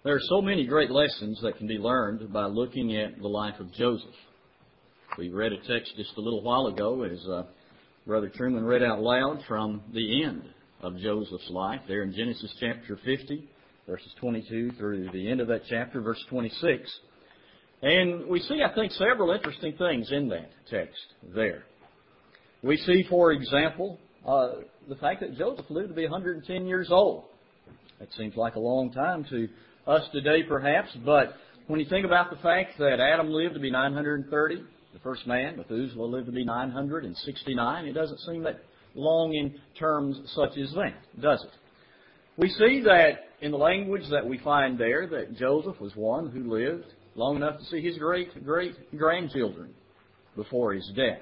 There are so many great lessons that can be learned by looking at the life of Joseph. We read a text just a little while ago as Brother Truman read out loud from the end of Joseph's life there in Genesis chapter 50, verses 22 through the end of that chapter, verse 26. And we see, I think, several interesting things in that text there. We see, for example, the fact that Joseph lived to be 110 years old. That seems like a long time to us today, perhaps, but when you think about the fact that Adam lived to be 930, the first man, Methuselah lived to be 969, it doesn't seem that long in terms such as that, does it? We see that in the language that we find there that Joseph was one who lived long enough to see his great-grandchildren before his death.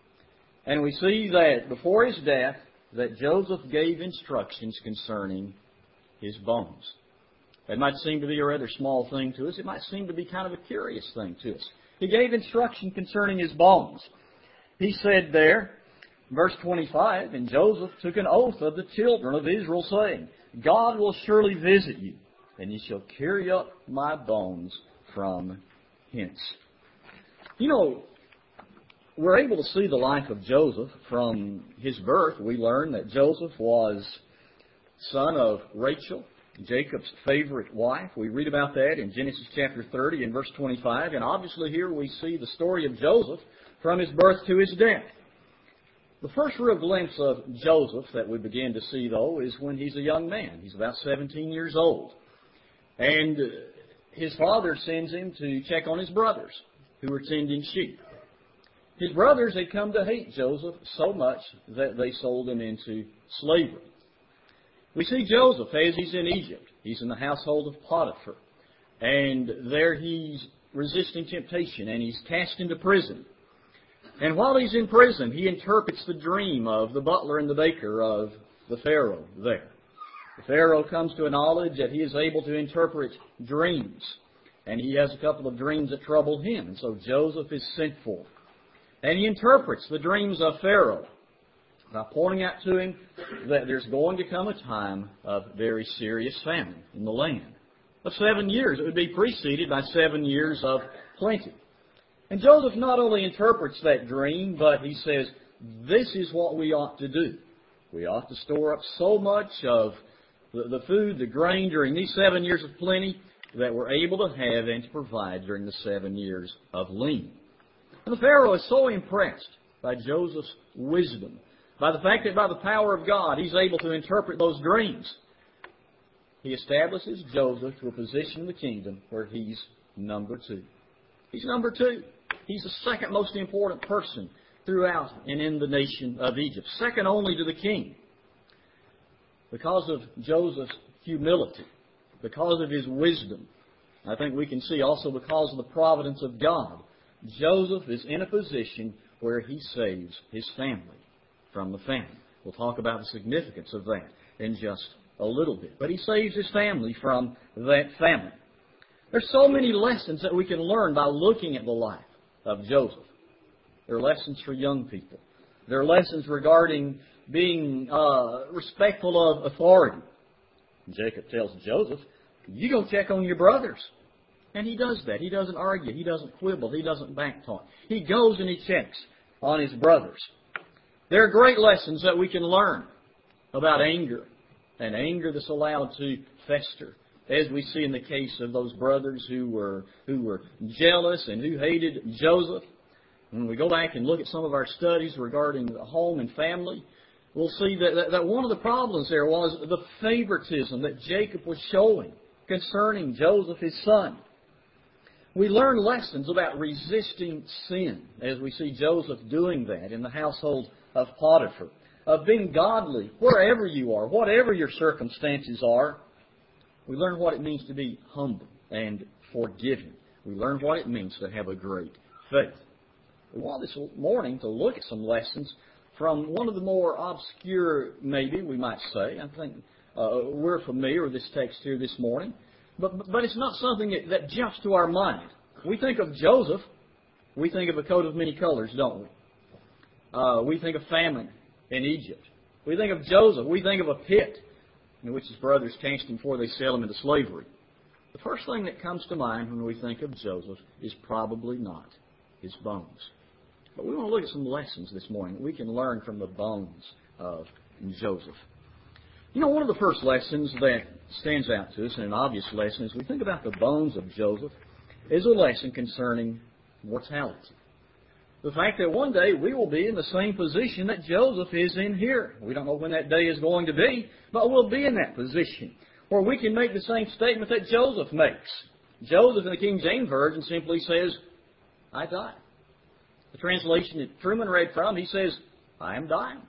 And we see that before his death that Joseph gave instructions concerning his bones. It might seem to be a rather small thing to us. It might seem to be kind of a curious thing to us. He gave instruction concerning his bones. He said there, verse 25, and Joseph took an oath of the children of Israel, saying, God will surely visit you, and ye shall carry up my bones from hence. You know, we're able to see the life of Joseph from his birth. We learn that Joseph was son of Rachel, Jacob's favorite wife. We read about that in Genesis chapter 30 and verse 25. And obviously here we see the story of Joseph from his birth to his death. The first real glimpse of Joseph that we begin to see, though, is when he's a young man. He's about 17 years old. And his father sends him to check on his brothers who were tending sheep. His brothers had come to hate Joseph so much that they sold him into slavery. We see Joseph as he's in Egypt. He's in the household of Potiphar. And there he's resisting temptation, and he's cast into prison. And while he's in prison, he interprets the dream of the butler and the baker of the Pharaoh there. The Pharaoh comes to a knowledge that he is able to interpret dreams. And he has a couple of dreams that trouble him. And so Joseph is sent for. And he interprets the dreams of Pharaoh by pointing out to him that there's going to come a time of very serious famine in the land. Of 7 years. It would be preceded by 7 years of plenty. And Joseph not only interprets that dream, but he says, this is what we ought to do. We ought to store up so much of the food, the grain during these 7 years of plenty that we're able to have and to provide during the 7 years of lean. And the Pharaoh is so impressed by Joseph's wisdom, by the fact that by the power of God he's able to interpret those dreams. He establishes Joseph to a position in the kingdom where he's number 2. He's number 2. He's the second most important person throughout and in the nation of Egypt, second only to the king. Because of Joseph's humility, because of his wisdom, I think we can see also because of the providence of God, Joseph is in a position where he saves his family from the famine. We'll talk about the significance of that in just a little bit. But he saves his family from that famine. There's so many lessons that we can learn by looking at the life of Joseph. There are lessons for young people. There are lessons regarding being respectful of authority. Jacob tells Joseph, you go check on your brothers. And he does that. He doesn't argue. He doesn't quibble. He doesn't backtalk. He goes and he checks on his brothers. There are great lessons that we can learn about anger, and anger that's allowed to fester, as we see in the case of those brothers who were jealous and who hated Joseph. When we go back and look at some of our studies regarding the home and family, we'll see that one of the problems there was the favoritism that Jacob was showing concerning Joseph, his son. We learn lessons about resisting sin as we see Joseph doing that in the household of Potiphar, of being godly wherever you are, whatever your circumstances are. We learn what it means to be humble and forgiving. We learn what it means to have a great faith. We want this morning to look at some lessons from one of the more obscure, maybe we might say. I think we're familiar with this text here this morning. But it's not something that jumps to our mind. We think of Joseph, we think of a coat of many colors, don't we? We think of famine in Egypt. We think of Joseph, we think of a pit in which his brothers cast him before they sell him into slavery. the first thing that comes to mind when we think of Joseph is probably not his bones. But we want to look at some lessons this morning that we can learn from the bones of Joseph. You know, one of the first lessons that stands out to us, and an obvious lesson, as we think about the bones of Joseph, is a lesson concerning mortality. The fact that one day we will be in the same position that Joseph is in here. We don't know when that day is going to be, but we'll be in that position where we can make the same statement that Joseph makes. Joseph in the King James Version simply says, I die. The translation that Truman read from, he says, I am dying.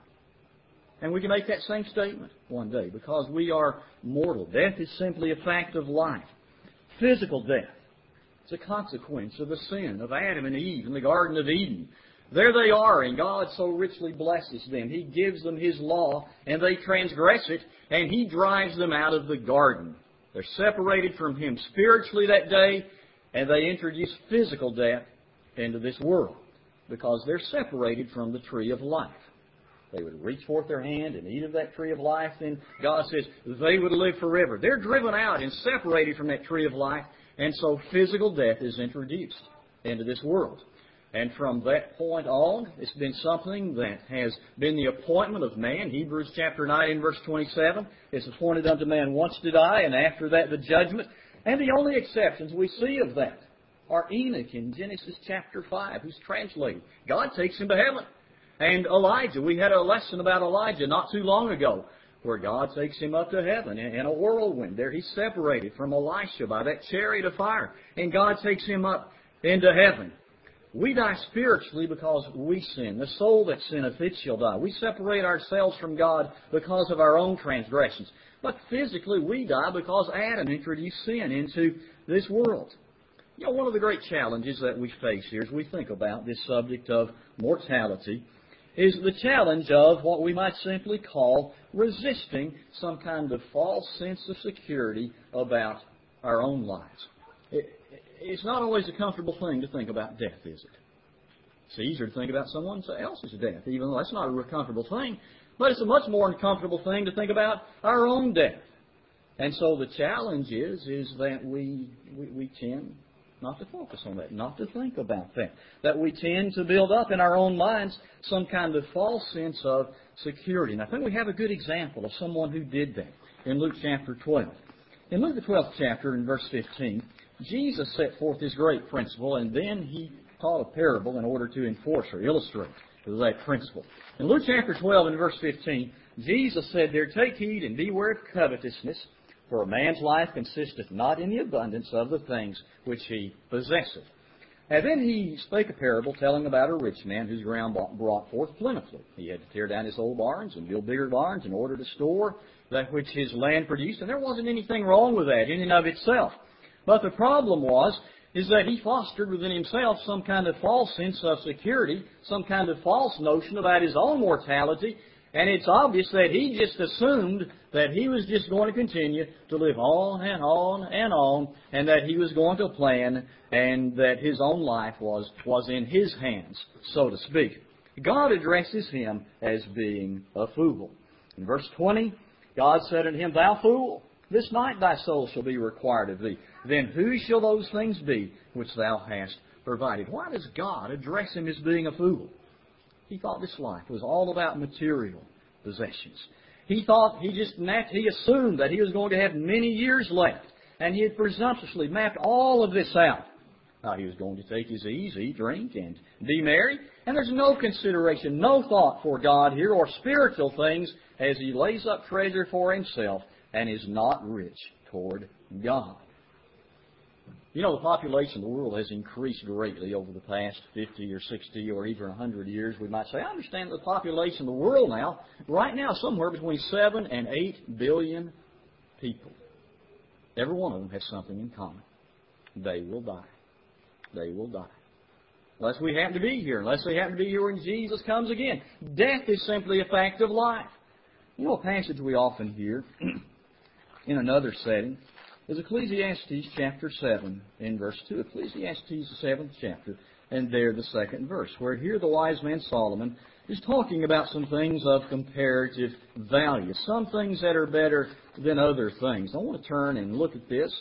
And we can make that same statement one day because we are mortal. Death is simply a fact of life. Physical death. It's a consequence of the sin of Adam and Eve in the Garden of Eden. There they are, and God so richly blesses them. He gives them His law, and they transgress it, and He drives them out of the garden. They're separated from Him spiritually that day, and they introduce physical death into this world because they're separated from the tree of life. They would reach forth their hand and eat of that tree of life, then God says they would live forever. They're driven out and separated from that tree of life, and so physical death is introduced into this world. And from that point on, it's been something that has been the appointment of man. Hebrews chapter 9 and verse 27, it's appointed unto man once to die, and after that the judgment. And the only exceptions we see of that are Enoch in Genesis chapter 5, who's translated. God takes him to heaven. And Elijah, we had a lesson about Elijah not too long ago, where God takes him up to heaven in a whirlwind. There he's separated from Elisha by that chariot of fire. And God takes him up into heaven. We die spiritually because we sin. The soul that sinneth, it shall die. We separate ourselves from God because of our own transgressions. But physically we die because Adam introduced sin into this world. You know, one of the great challenges that we face here as we think about this subject of mortality is the challenge of what we might simply call resisting some kind of false sense of security about our own lives. It's not always a comfortable thing to think about death, is it? It's easier to think about someone else's death, even though that's not a real comfortable thing. But it's a much more uncomfortable thing to think about our own death. And so the challenge is that we tend not to focus on that, not to think about that. That we tend to build up in our own minds some kind of false sense of security. And I think we have a good example of someone who did that in Luke chapter 12. In Luke the 12th chapter, in verse 15, Jesus set forth this great principle, and then He taught a parable in order to enforce or illustrate that principle. In Luke chapter 12 and verse 15, Jesus said there, Take heed and beware of covetousness, for a man's life consisteth not in the abundance of the things which he possesseth. And then He spake a parable telling about a rich man whose ground brought forth plentifully. He had to tear down his old barns and build bigger barns in order to store that which his land produced. And there wasn't anything wrong with that in and of itself. But the problem is that he fostered within himself some kind of false sense of security, some kind of false notion about his own mortality. And it's obvious that he just assumed that he was just going to continue to live on and on and on, and that he was going to plan, and that his own life was in his hands, so to speak. God addresses him as being a fool. In verse 20, God said unto him, Thou fool, this night thy soul shall be required of thee. Then whose shall those things be which thou hast provided? Why does God address him as being a fool? He thought this life was all about material possessions. He assumed that he was going to have many years left, and he had presumptuously mapped all of this out. Now, he was going to take his ease, eat, drink, and be merry, and there's no consideration, no thought for God here or spiritual things as he lays up treasure for himself and is not rich toward God. You know, the population of the world has increased greatly over the past 50 or 60 or even 100 years, we might say. I understand the population of the world now, right now, somewhere between 7 and 8 billion people. Every one of them has something in common. They will die. They will die. Unless we happen to be here. Unless they happen to be here when Jesus comes again. Death is simply a fact of life. You know, a passage we often hear in another setting is Ecclesiastes chapter 7 in verse 2. Ecclesiastes the 7th chapter, and there the 2nd verse, where here the wise man Solomon is talking about some things of comparative value, some things that are better than other things. I want to turn and look at this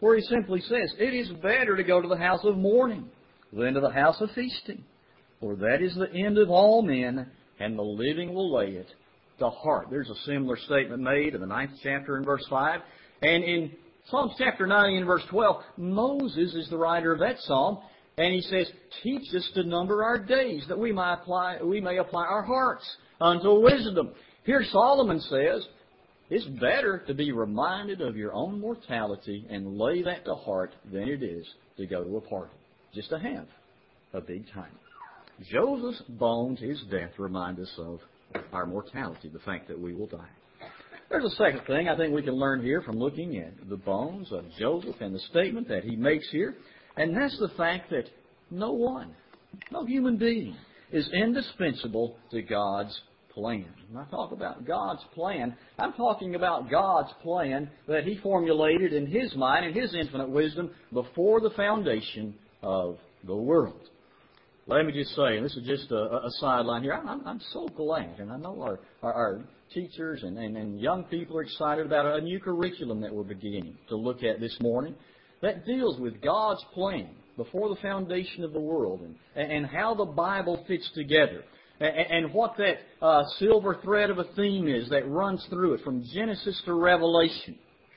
where he simply says, "It is better to go to the house of mourning than to the house of feasting. For that is the end of all men, and the living will lay it to heart." There's a similar statement made in the 9th chapter in verse 5. And in Psalms chapter 90 and verse 12, Moses is the writer of that psalm, and he says, "Teach us to number our days, that we may apply our hearts unto wisdom." Here Solomon says, it's better to be reminded of your own mortality and lay that to heart than it is to go to a party, just to have a big time. Joseph's bones, his death, remind us of our mortality, the fact that we will die. There's a second thing I think we can learn here from looking at the bones of Joseph and the statement that he makes here, and that's the fact that no human being is indispensable to God's plan. When I talk about God's plan, I'm talking about God's plan that He formulated in His mind and His infinite wisdom before the foundation of the world. Let me just say, and this is just a sideline here, I'm so glad, and I know our teachers and young people are excited about a new curriculum that we're beginning to look at this morning that deals with God's plan before the foundation of the world and how the Bible fits together. And what that silver thread of a theme is that runs through it from Genesis to Revelation.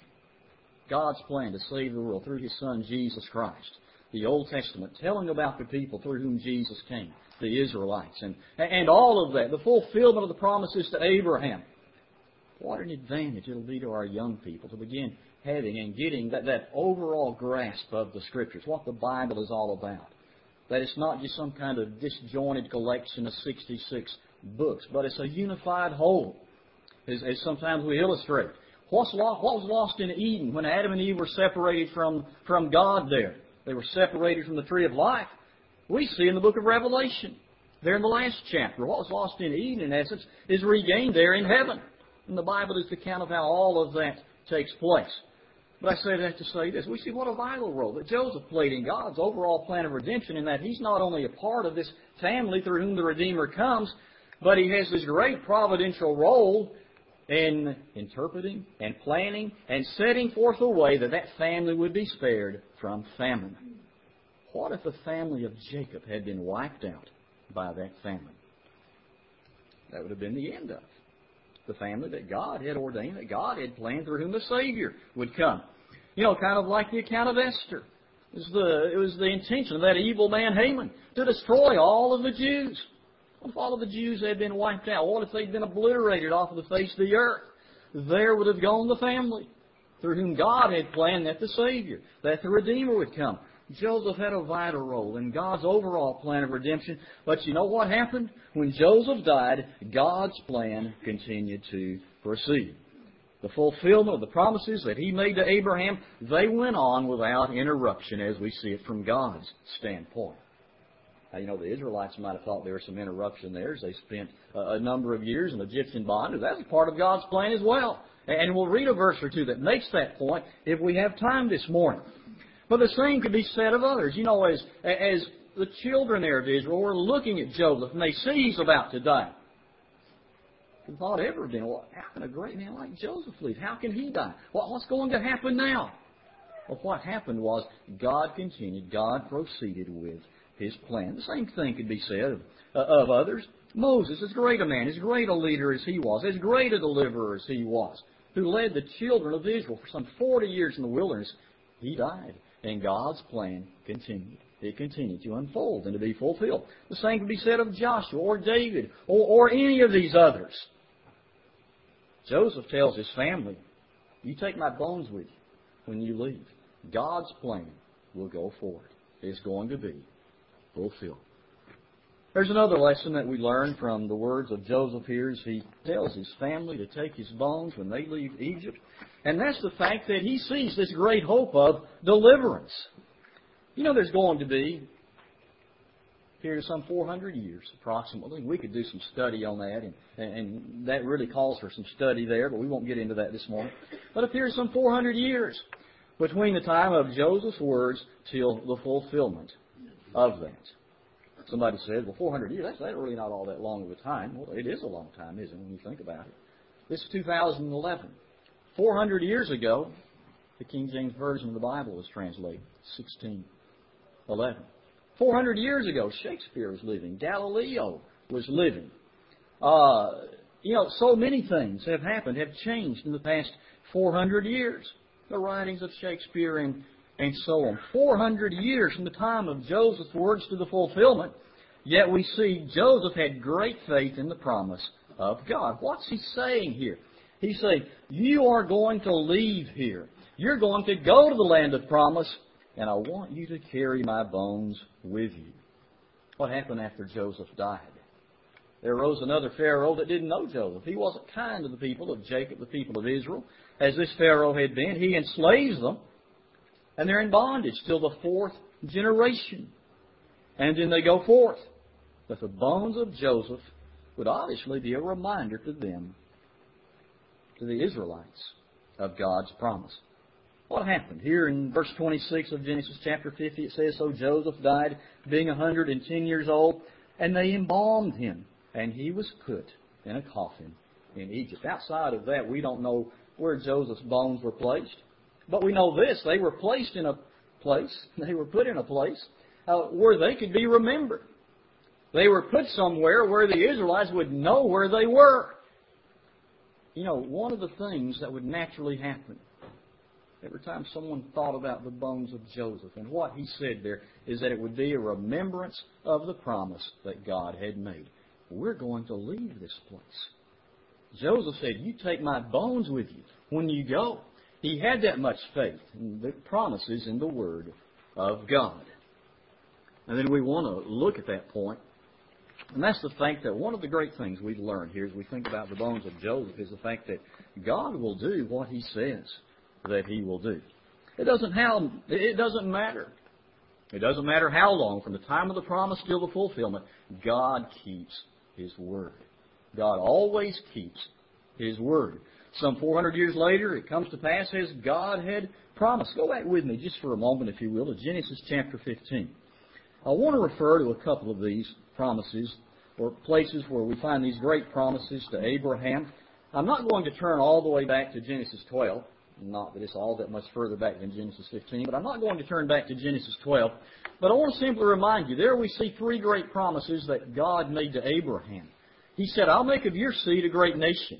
God's plan to save the world through His Son, Jesus Christ. The Old Testament telling about the people through whom Jesus came, the Israelites. And all of that, the fulfillment of the promises to Abraham. What an advantage it'll be to our young people to begin having and getting that overall grasp of the Scriptures, what the Bible is all about. That it's not just some kind of disjointed collection of 66 books, but it's a unified whole, as sometimes we illustrate. What was lost in Eden when Adam and Eve were separated from God there? They were separated from the tree of life. We see in the book of Revelation, there in the last chapter, what was lost in Eden, in essence, is regained there in heaven. And the Bible is the account of how all of that takes place. But I say that to say this. We see what a vital role that Joseph played in God's overall plan of redemption, in that he's not only a part of this family through whom the Redeemer comes, but he has this great providential role in interpreting and planning and setting forth a way that that family would be spared from famine. What if the family of Jacob had been wiped out by that famine? That would have been the end of the family that God had ordained, that God had planned, through whom the Savior would come. You know, kind of like the account of Esther. It was the intention of that evil man Haman to destroy all of the Jews. What if all of the Jews had been wiped out? What if they'd been obliterated off of the face of the earth? There would have gone the family through whom God had planned that the Savior, that the Redeemer would come. Joseph had a vital role in God's overall plan of redemption. But you know what happened? When Joseph died, God's plan continued to proceed. The fulfillment of the promises that He made to Abraham, they went on without interruption as we see it from God's standpoint. Now, you know, the Israelites might have thought there was some interruption there as they spent a number of years in Egyptian bondage. That was part of God's plan as well. And we'll read a verse or two that makes that point if we have time this morning. But the same could be said of others. You know, as the children there of Israel were looking at Joseph and they see he's about to die, the thought ever been, well, how can a great man like Joseph live? How can he die? Well, what's going to happen now? Well, what happened was God continued, God proceeded with His plan. The same thing could be said of others. Moses, as great a man, as great a leader as he was, as great a deliverer as he was, who led the children of Israel for some 40 years in the wilderness, he died. And God's plan continued. It continued to unfold and to be fulfilled. The same can be said of Joshua or David or any of these others. Joseph tells his family, you take my bones with you when you leave. God's plan will go forward. It's going to be fulfilled. There's another lesson that we learn from the words of Joseph here as he tells his family to take his bones when they leave Egypt. And that's the fact that he sees this great hope of deliverance. You know, there's going to be, here some 400 years approximately. We could do some study on that, and that really calls for some study there, but we won't get into that this morning. But it appears some 400 years between the time of Joseph's words till the fulfillment of that. Somebody said, well, 400 years, that's really not all that long of a time. Well, it is a long time, isn't it, when you think about it? This is 2011. 400 years ago, The King James Version of the Bible was translated, 1611. 400 years ago, Shakespeare was living. Galileo was living. So many things have happened, have changed in the past 400 years. The writings of Shakespeare and so on. 400 years from the time of Joseph's words to the fulfillment, yet we see Joseph had great faith in the promise of God. What's he saying here? He's saying, you are going to leave here. You're going to go to the land of promise, and I want you to carry my bones with you. What happened after Joseph died? There arose another Pharaoh that didn't know Joseph. He wasn't kind to the people of Jacob, the people of Israel, as this Pharaoh had been. He enslaves them, and they're in bondage till the 4th generation. And then they go forth. But the bones of Joseph would obviously be a reminder to them, to the Israelites, of God's promise. What happened? Here in verse 26 of Genesis chapter 50, it says, So Joseph died, being 110 years old, and they embalmed him, and he was put in a coffin in Egypt. Outside of that, we don't know where Joseph's bones were placed. But we know this, they were placed in a place, they were put in a place where they could be remembered. They were put somewhere where the Israelites would know where they were. One of the things that would naturally happen every time someone thought about the bones of Joseph and what he said there is that it would be a remembrance of the promise that God had made. We're going to leave this place. Joseph said, you take my bones with you when you go. He had that much faith in the promises in the Word of God. And then we want to look at that point. And that's the fact that one of the great things we've learned here as we think about the bones of Joseph is the fact that God will do what He says that He will do. It doesn't matter. It doesn't matter how long, from the time of the promise till the fulfillment, God keeps His Word. God always keeps His Word. Some 400 years later, it comes to pass as God had promised. Go back with me just for a moment, if you will, to Genesis chapter 15. I want to refer to a couple of these promises, or places where we find these great promises to Abraham. I'm not going to turn all the way back to Genesis 12. Not that it's all that much further back than Genesis 15, but I'm not going to turn back to Genesis 12. But I want to simply remind you, there we see 3 great promises that God made to Abraham. He said, I'll make of your seed a great nation.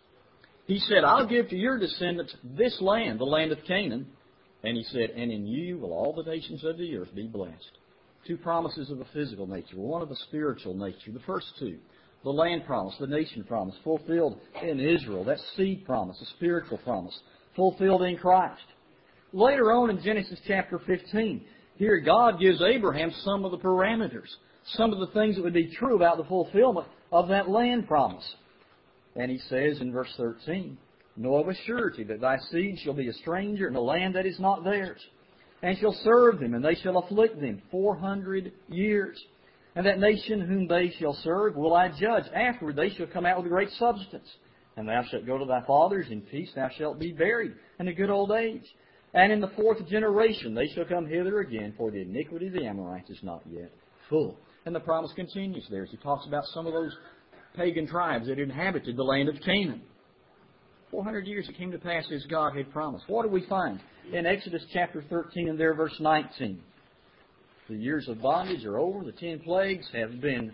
He said, I'll give to your descendants this land, the land of Canaan. And He said, and in you will all the nations of the earth be blessed. 2 promises of a physical nature, one of a spiritual nature. The first 2, the land promise, the nation promise, fulfilled in Israel. That seed promise, a spiritual promise, fulfilled in Christ. Later on in Genesis chapter 15, here God gives Abraham some of the parameters, some of the things that would be true about the fulfillment of that land promise. And He says in verse 13, Know of a surety that thy seed shall be a stranger in a land that is not theirs, and shall serve them, and they shall afflict them 400 years. And that nation whom they shall serve will I judge. Afterward they shall come out with great substance. And thou shalt go to thy fathers in peace, thou shalt be buried in a good old age. And in the 4th generation they shall come hither again, for the iniquity of the Amorites is not yet full. And the promise continues there as He talks about some of those pagan tribes that inhabited the land of Canaan. 400 years it came to pass as God had promised. What do we find? In Exodus chapter 13 and there verse 19. The years of bondage are over. The 10 plagues have been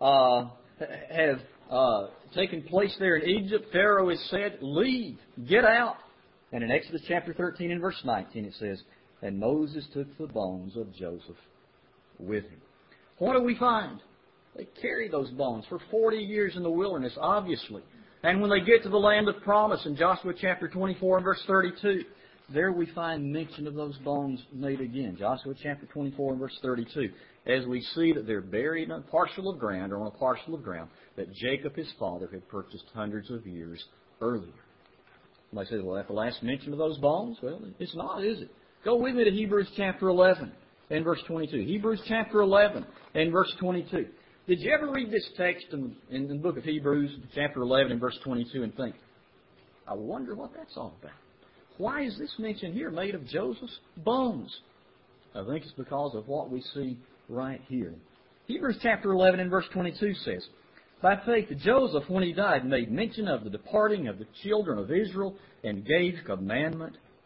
taken place there in Egypt. Pharaoh has said, leave, get out. And in Exodus chapter 13 and verse 19 it says, And Moses took the bones of Joseph with him. What do we find? They carried those bones for 40 years in the wilderness, obviously. And when they get to the land of promise in Joshua chapter 24 and verse 32, there we find mention of those bones made again. Joshua chapter 24 and verse 32. As we see that they're buried in a parcel of ground, or on a parcel of ground, that Jacob, his father, had purchased hundreds of years earlier. Somebody says, well, that's the last mention of those bones? Well, it's not, is it? Go with me to Hebrews chapter 11 and verse 22. Hebrews chapter 11 and verse 22. Did you ever read this text in the book of Hebrews, chapter 11 and verse 22, and think, I wonder what that's all about? Why is this mention here made of Joseph's bones? I think it's because of what we see right here. Hebrews chapter 11 and verse 22 says, By faith Joseph, when he died, made mention of the departing of the children of Israel, and gave commandment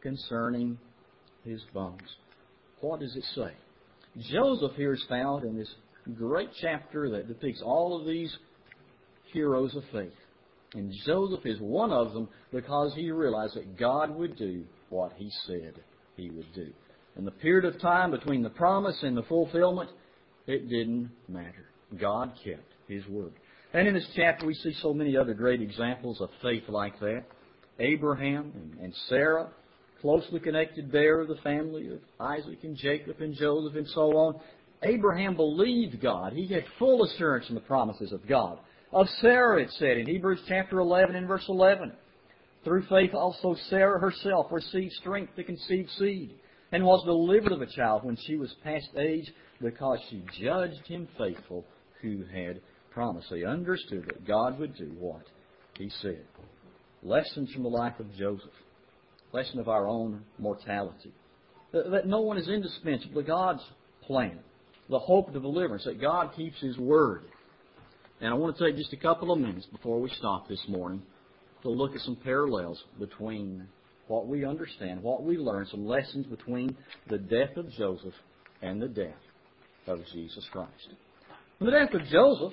concerning his bones. What does it say? Joseph here is found in this great chapter that depicts all of these heroes of faith. And Joseph is one of them because he realized that God would do what he said he would do. In the period of time between the promise and the fulfillment, it didn't matter. God kept his word. And in this chapter we see so many other great examples of faith like that. Abraham and Sarah, closely connected there of the family of Isaac and Jacob and Joseph and so on. Abraham believed God. He had full assurance in the promises of God. Of Sarah it said in Hebrews chapter 11 and verse 11, through faith also Sarah herself received strength to conceive seed, and was delivered of a child when she was past age, because she judged him faithful who had promised. They understood that God would do what he said. Lessons from the life of Joseph. Lesson of our own mortality. That no one is indispensable to God's plan. The hope of the deliverance, that God keeps his word. And I want to take just a couple of minutes before we stop this morning to look at some parallels between what we understand, what we learn, some lessons between the death of Joseph and the death of Jesus Christ. In the death of Joseph,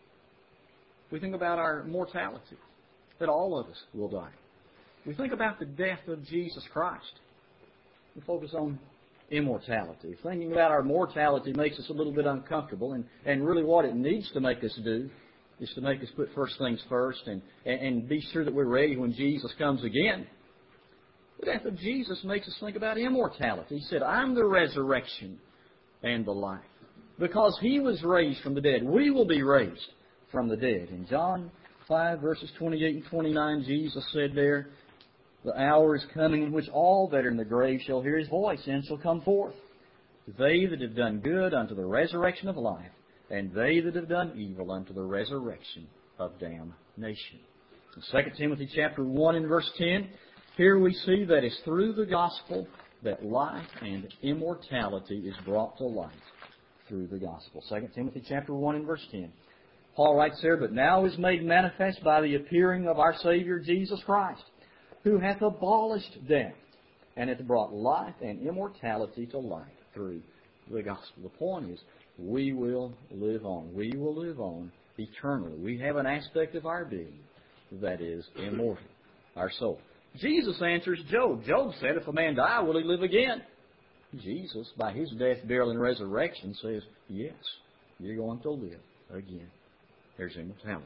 we think about our mortality, that all of us will die. We think about the death of Jesus Christ. We focus on immortality. Thinking about our mortality makes us a little bit uncomfortable, and really what it needs to make us do is to make us put first things first and be sure that we're ready when Jesus comes again. The death of Jesus makes us think about immortality. He said, I'm the resurrection and the life. Because he was raised from the dead, we will be raised from the dead. In John 5, verses 28 and 29, Jesus said there, the hour is coming in which all that are in the grave shall hear his voice and shall come forth. They that have done good unto the resurrection of life, and they that have done evil unto the resurrection of damnation. In 2 Timothy chapter 1 and verse 10, here we see that it's through the gospel that life and immortality is brought to light through the gospel. 2 Timothy chapter 1 and verse 10. Paul writes there, but now is made manifest by the appearing of our Savior Jesus Christ, who hath abolished death, and hath brought life and immortality to light through the gospel. The point is, we will live on. We will live on eternally. We have an aspect of our being that is immortal, our soul. Jesus answers Job. Job said, if a man die, will he live again? Jesus, by his death, burial, and resurrection, says, yes, you're going to live again. There's immortality.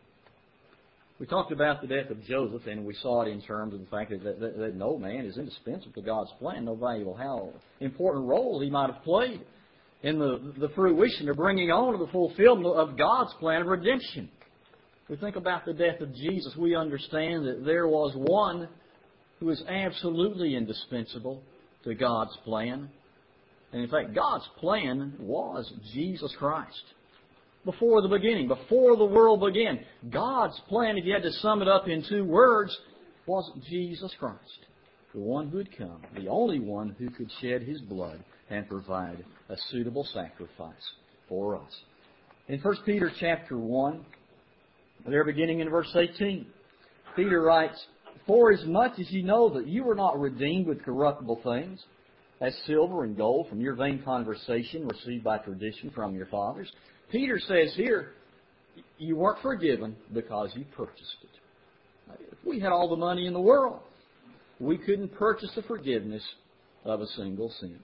We talked about the death of Joseph, and we saw it in terms of the fact that no man is indispensable to God's plan, no matter how important role he might have played in the fruition or bringing on to the fulfillment of God's plan of redemption. We think about the death of Jesus, we understand that there was one who was absolutely indispensable to God's plan. And in fact, God's plan was Jesus Christ. Before the beginning, before the world began, God's plan, if you had to sum it up in two words, was Jesus Christ. The one who had come, the only one who could shed his blood and provide a suitable sacrifice for us. In 1 Peter chapter 1, there beginning in verse 18, Peter writes, for as much as ye know that you were not redeemed with corruptible things, as silver and gold from your vain conversation received by tradition from your fathers, Peter says here, you weren't forgiven because you purchased it. If we had all the money in the world, we couldn't purchase the forgiveness of a single sin.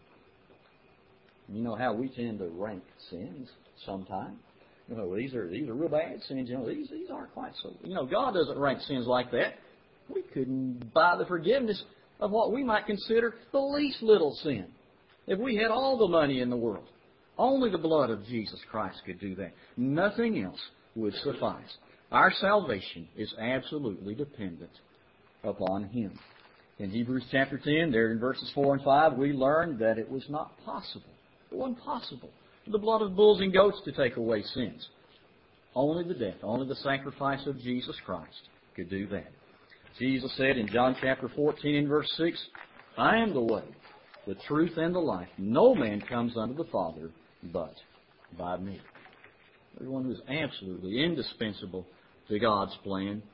You know how we tend to rank sins sometimes. You know, these are real bad sins. You know, these aren't quite so. You know, God doesn't rank sins like that. We couldn't buy the forgiveness of what we might consider the least little sin if we had all the money in the world. Only the blood of Jesus Christ could do that. Nothing else would suffice. Our salvation is absolutely dependent upon him. In Hebrews chapter 10, there in verses 4 and 5, we learn that it was not possible. It wasn't possible for the blood of bulls and goats to take away sins. Only the death, only the sacrifice of Jesus Christ could do that. Jesus said in John chapter 14 and verse 6, I am the way, the truth, and the life. No man comes unto the Father but by me. The one who is absolutely indispensable to God's plan.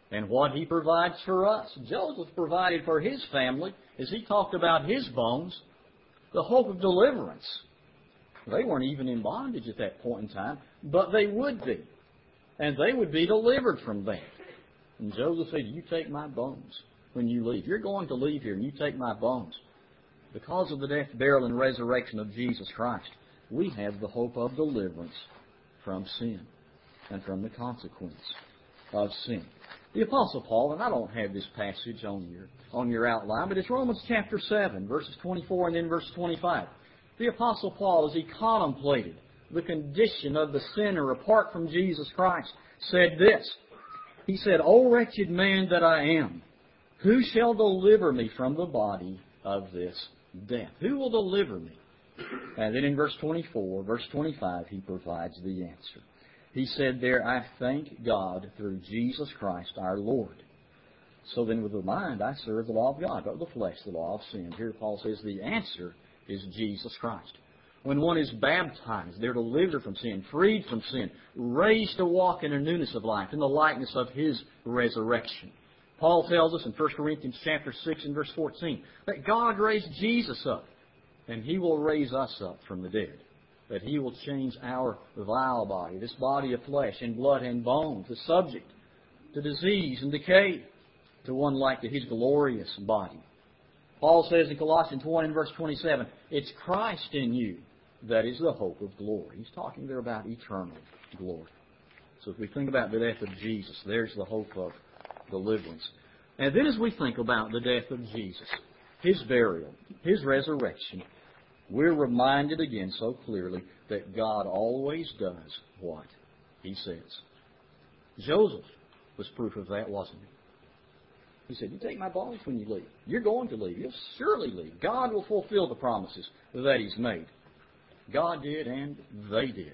and what He provides for us. Joseph provided for his family, as he talked about his bones, the hope of deliverance. They weren't even in bondage at that point in time, but they would be. And they would be delivered from that. And Joseph said, you take my bones when you leave. You're going to leave here, and you take my bones. Because of the death, burial, and resurrection of Jesus Christ, we have the hope of deliverance from sin and from the consequence of sin. The Apostle Paul, and I don't have this passage on your outline, but it's Romans chapter 7, verses 24 and then verse 25. The Apostle Paul, as he contemplated the condition of the sinner apart from Jesus Christ, said this. He said, O wretched man that I am, who shall deliver me from the body of this death? Who will deliver me? And then in verse 24, verse 25, he provides the answer. He said there, I thank God through Jesus Christ our Lord. So then with the mind I serve the law of God, but with the flesh the law of sin. Here Paul says the answer is Jesus Christ. When one is baptized, they're delivered from sin, freed from sin, raised to walk in a newness of life, in the likeness of His resurrection. Paul tells us in 1 Corinthians chapter 6 and verse 14 that God raised Jesus up, and He will raise us up from the dead. That He will change our vile body, this body of flesh and blood and bones, the subject to disease and decay, to one like to His glorious body. Paul says in Colossians 1 and verse 27, it's Christ in you that is the hope of glory. He's talking there about eternal glory. So if we think about the death of Jesus, there's the hope of deliverance. And then as we think about the death of Jesus, His burial, His resurrection, we're reminded again so clearly that God always does what He says. Joseph was proof of that, wasn't he? He said, you take my bones when you leave. You're going to leave. You'll surely leave. God will fulfill the promises that He's made. God did, and they did.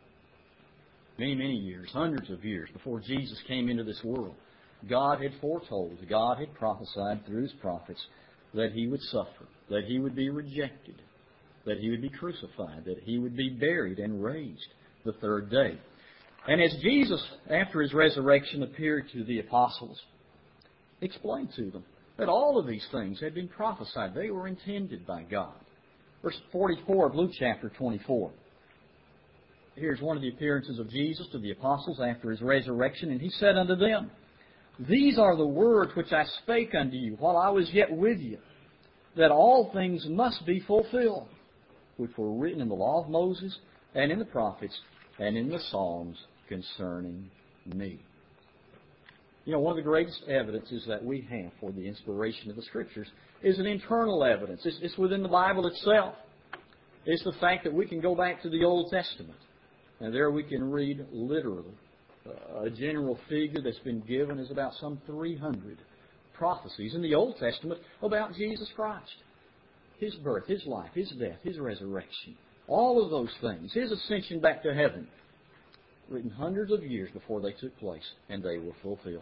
Many, many years, hundreds of years before Jesus came into this world, God had foretold, God had prophesied through His prophets that He would suffer, that He would be rejected, that He would be crucified, that He would be buried and raised the third day. And as Jesus, after His resurrection, appeared to the apostles, explained to them that all of these things had been prophesied. They were intended by God. Verse 44 of Luke chapter 24. Here's one of the appearances of Jesus to the apostles after His resurrection, and He said unto them, These are the words which I spake unto you while I was yet with you, that all things must be fulfilled, which were written in the law of Moses, and in the prophets, and in the Psalms concerning me. You know, one of the greatest evidences that we have for the inspiration of the Scriptures is an internal evidence. It's within the Bible itself. It's the fact that we can go back to the Old Testament, and there we can read literally a general figure that's been given is about some 300 prophecies in the Old Testament about Jesus Christ. His birth, His life, His death, His resurrection. All of those things. His ascension back to heaven. Written hundreds of years before they took place, and they were fulfilled.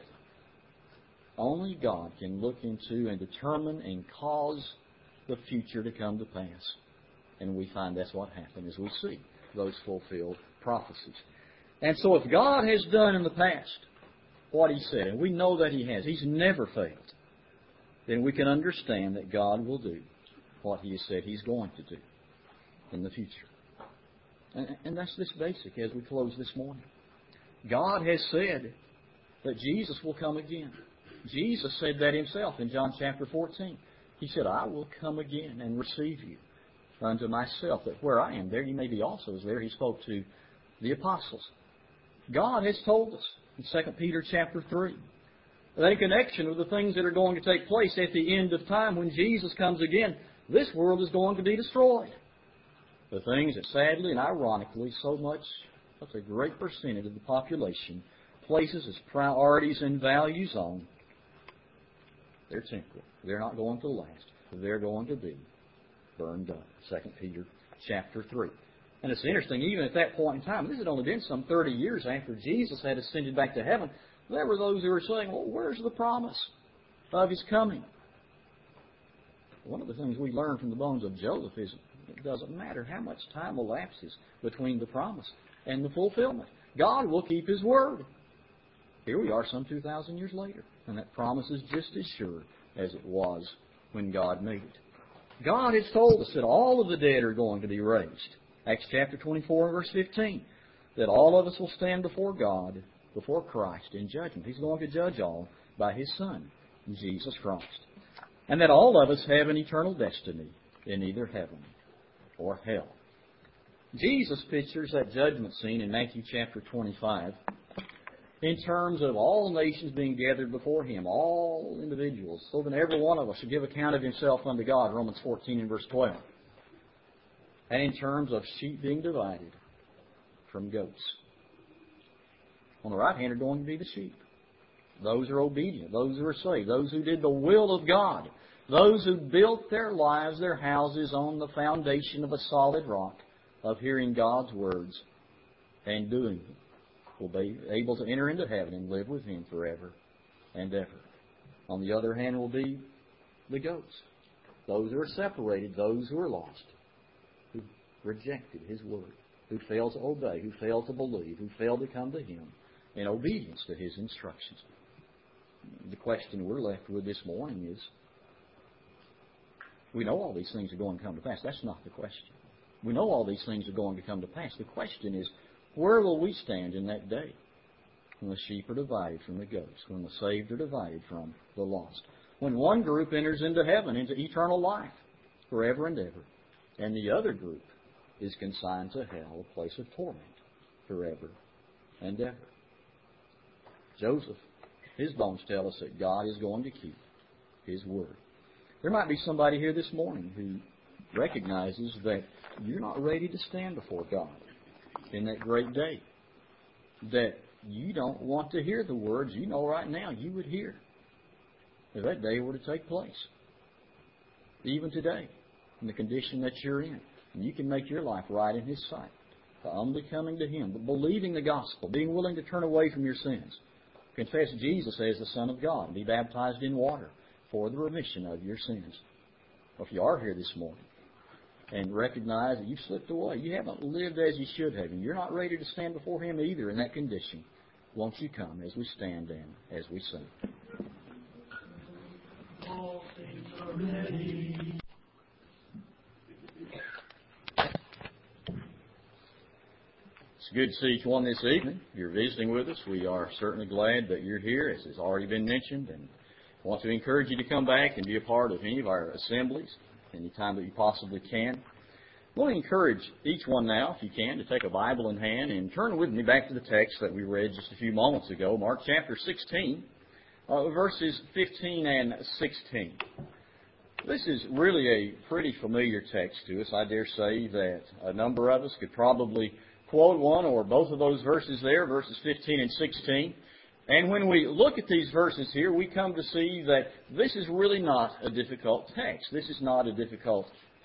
Only God can look into and determine and cause the future to come to pass. And we find that's what happened as we see those fulfilled prophecies. And so if God has done in the past what He said, and we know that He has, He's never failed, then we can understand that God will do what He has said He's going to do in the future. And that's this basic as we close this morning. God has said that Jesus will come again. Jesus said that Himself in John chapter 14. He said, I will come again and receive you unto myself, that where I am, there you may be also. As there He spoke to the apostles. God has told us in 2 Peter chapter 3 that in connection with the things that are going to take place at the end of time when Jesus comes again, this world is going to be destroyed. The things that sadly and ironically such a great percentage of the population places its priorities and values on, they're temporal. They're not going to last. They're going to be burned up. 2 Peter chapter 3. And it's interesting, even at that point in time, this had only been some 30 years after Jesus had ascended back to heaven, there were those who were saying, well, where's the promise of His coming? One of the things we learn from the bones of Joseph is it doesn't matter how much time elapses between the promise and the fulfillment. God will keep His word. Here we are some 2,000 years later, and that promise is just as sure as it was when God made it. God has told us that all of the dead are going to be raised. Acts chapter 24 and verse 15, that all of us will stand before God, before Christ in judgment. He's going to judge all by His Son, Jesus Christ. And that all of us have an eternal destiny in either heaven or hell. Jesus pictures that judgment scene in Matthew chapter 25 in terms of all nations being gathered before Him, all individuals, so that every one of us should give account of himself unto God, Romans 14 and verse 12. And in terms of sheep being divided from goats. On the right hand are going to be the sheep. Those who are obedient, those who are saved, those who did the will of God, those who built their lives, their houses on the foundation of a solid rock of hearing God's words and doing them, will be able to enter into heaven and live with Him forever and ever. On the other hand will be the goats, those who are separated, those who are lost, who rejected His word, who failed to obey, who failed to believe, who failed to come to Him in obedience to His instructions. The question we're left with this morning is, we know all these things are going to come to pass. That's not the question. We know all these things are going to come to pass. The question is, where will we stand in that day when the sheep are divided from the goats, when the saved are divided from the lost, when one group enters into heaven, into eternal life, forever and ever, and the other group is consigned to hell, a place of torment, forever and ever? Joseph, his bones tell us that God is going to keep His word. There might be somebody here this morning who recognizes that you're not ready to stand before God in that great day, that you don't want to hear the words you know right now you would hear if that day were to take place. Even today, in the condition that you're in, and you can make your life right in His sight by humbly coming to Him, but believing the gospel, being willing to turn away from your sins, confess Jesus as the Son of God, and be baptized in water for the remission of your sins. Well, if you are here this morning and recognize that you've slipped away, you haven't lived as you should have, and you're not ready to stand before Him either in that condition, won't you come as we stand and as we sing? All things are ready. It's good to see each one this evening. If you're visiting with us, we are certainly glad that you're here, as has already been mentioned, and want to encourage you to come back and be a part of any of our assemblies any time that you possibly can. I want to encourage each one now, if you can, to take a Bible in hand and turn with me back to the text that we read just a few moments ago, Mark chapter 16, verses 15 and 16. This is really a pretty familiar text to us. I dare say that a number of us could probably quote one or both of those verses there, verses 15 and 16. And when we look at these verses here, we come to see that this is really not a difficult text. This is not a difficult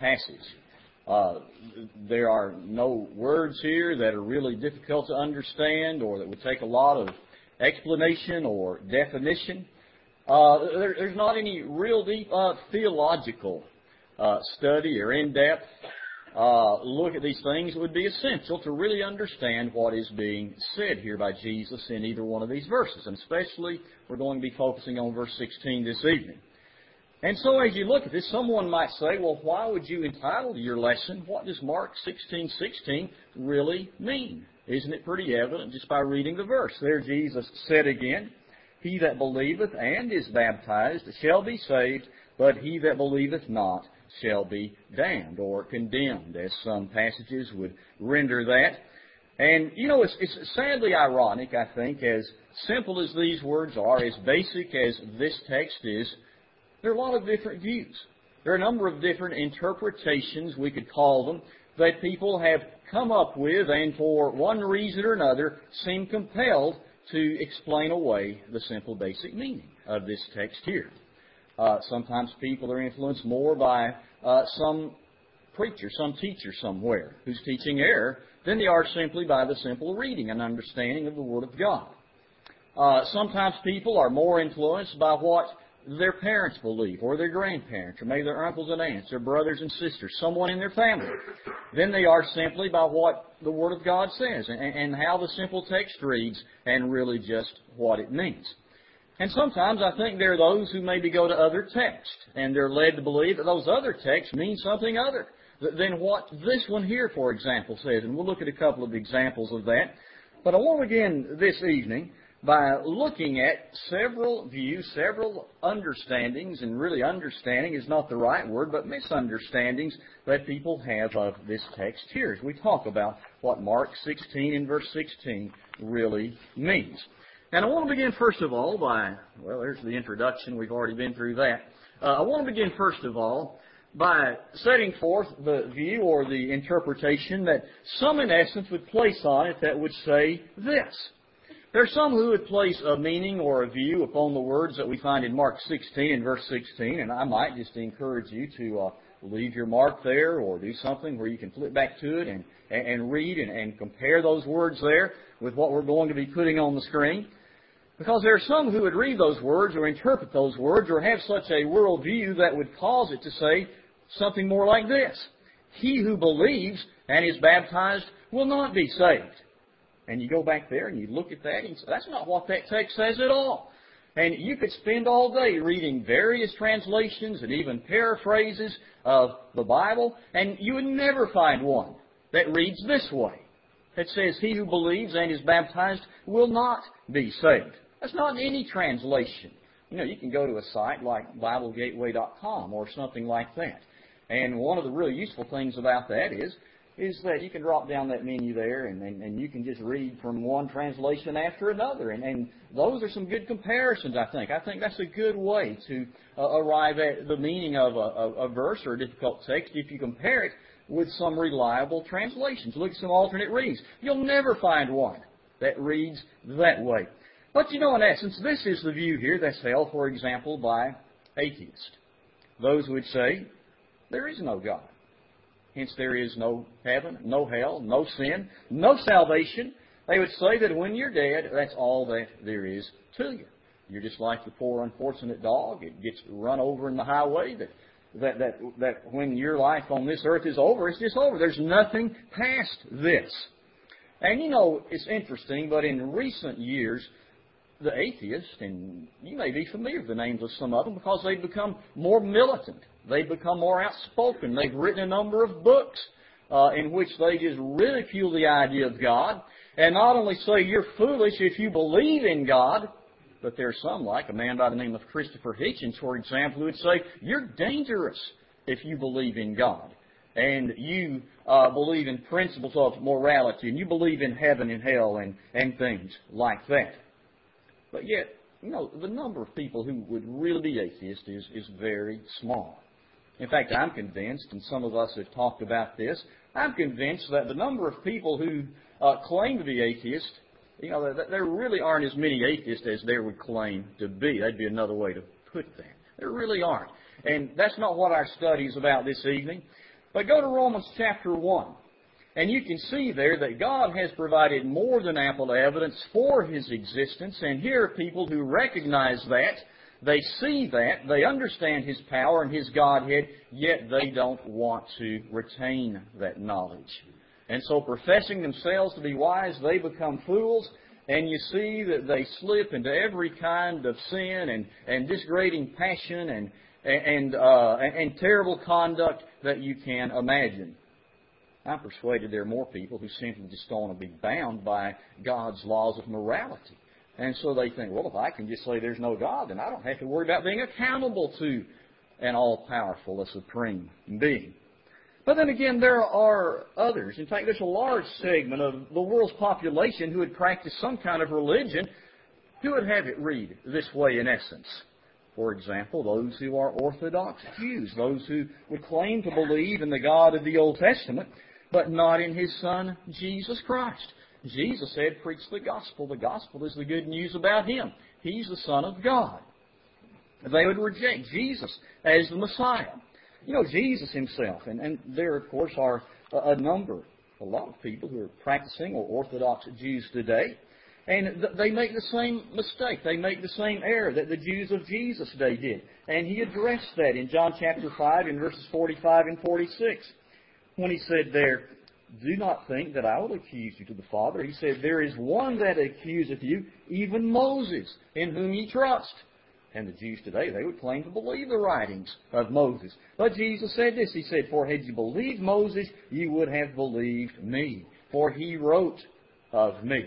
passage. There are no words here that are really difficult to understand or that would take a lot of explanation or definition. There's not any real deep theological study or in-depth look at these things. It would be essential to really understand what is being said here by Jesus in either one of these verses. And especially, we're going to be focusing on verse 16 this evening. And so as you look at this, someone might say, well, why would you entitle your lesson, what does Mark 16:16 really mean? Isn't it pretty evident just by reading the verse? There Jesus said again, He that believeth and is baptized shall be saved, but he that believeth not shall be damned or condemned, as some passages would render that. And, you know, it's sadly ironic, I think, as simple as these words are, as basic as this text is, there are a lot of different views. There are a number of different interpretations, we could call them, that people have come up with and for one reason or another seem compelled to explain away the simple basic meaning of this text here. Sometimes people are influenced more by some preacher, some teacher somewhere who's teaching error than they are simply by the simple reading and understanding of the Word of God. Sometimes people are more influenced by what their parents believe, or their grandparents, or maybe their uncles and aunts, their brothers and sisters, someone in their family, than they are simply by what the Word of God says and how the simple text reads and really just what it means. And sometimes I think there are those who maybe go to other texts and they're led to believe that those other texts mean something other than what this one here, for example, says. And we'll look at a couple of examples of that. But I want to begin this evening by looking at several views, several understandings, and really understanding is not the right word, but misunderstandings that people have of this text here as we talk about what Mark 16 and verse 16 really means. And I want to begin first of all by, well, there's the introduction. We've already been through that. I want to begin first of all by setting forth the view or the interpretation that some in essence would place on it that would say this. There are some who would place a meaning or a view upon the words that we find in Mark 16 and verse 16, and I might just encourage you to leave your mark there or do something where you can flip back to it and read and compare those words there with what we're going to be putting on the screen. Because there are some who would read those words or interpret those words or have such a worldview that would cause it to say something more like this. He who believes and is baptized will not be saved. And you go back there and you look at that and you say, that's not what that text says at all. And you could spend all day reading various translations and even paraphrases of the Bible, and you would never find one that reads this way. That says, he who believes and is baptized will not be saved. That's not in any translation. You know, you can go to a site like BibleGateway.com or something like that. And one of the really useful things about that is that you can drop down that menu there and you can just read from one translation after another. And those are some good comparisons, I think. I think that's a good way to arrive at the meaning of a verse or a difficult text if you compare it with some reliable translations. Look at some alternate readings. You'll never find one that reads that way. But you know, in essence, this is the view here that's held, for example, by atheists. Those who would say, there is no God. Hence, there is no heaven, no hell, no sin, no salvation. They would say that when you're dead, that's all that there is to you. You're just like the poor unfortunate dog. It gets run over in the highway. That when your life on this earth is over, it's just over. There's nothing past this. And you know, it's interesting, but in recent years, the atheists, and you may be familiar with the names of some of them because they've become more militant. They've become more outspoken. They've written a number of books in which they just ridicule the idea of God and not only say you're foolish if you believe in God, but there's some, like a man by the name of Christopher Hitchens, for example, who would say you're dangerous if you believe in God and you believe in principles of morality and you believe in heaven and hell and things like that. But yet, you know, the number of people who would really be atheists is very small. In fact, I'm convinced, and some of us have talked about this, I'm convinced that the number of people who claim to be atheists, you know, there really aren't as many atheists as there would claim to be. That'd be another way to put that. There really aren't. And that's not what our study is about this evening. But go to Romans chapter 1. And you can see there that God has provided more than ample evidence for His existence. And here are people who recognize that. They see that. They understand His power and His Godhead, yet they don't want to retain that knowledge. And so professing themselves to be wise, they become fools. And you see that they slip into every kind of sin and disgrading passion and terrible conduct that you can imagine. I'm persuaded there are more people who simply just don't want to be bound by God's laws of morality. And so they think, well, if I can just say there's no God, then I don't have to worry about being accountable to an all-powerful, a supreme being. But then again, there are others. In fact, there's a large segment of the world's population who would practice some kind of religion who would have it read this way in essence. For example, those who are Orthodox Jews, those who would claim to believe in the God of the Old Testament, but not in His Son, Jesus Christ. Jesus said, preach the gospel. The gospel is the good news about Him. He's the Son of God. They would reject Jesus as the Messiah. You know, Jesus Himself, and there, of course, are a lot of people who are practicing or Orthodox Jews today, And they make the same mistake. They make the same error that the Jews of Jesus' day did. And he addressed that in John chapter 5 in verses 45 and 46 when he said there, "Do not think that I will accuse you to the Father." He said, "There is one that accuseth you, even Moses, in whom ye trust." And the Jews today, they would claim to believe the writings of Moses. But Jesus said this. He said, "For had you believed Moses, you would have believed me, for he wrote of me."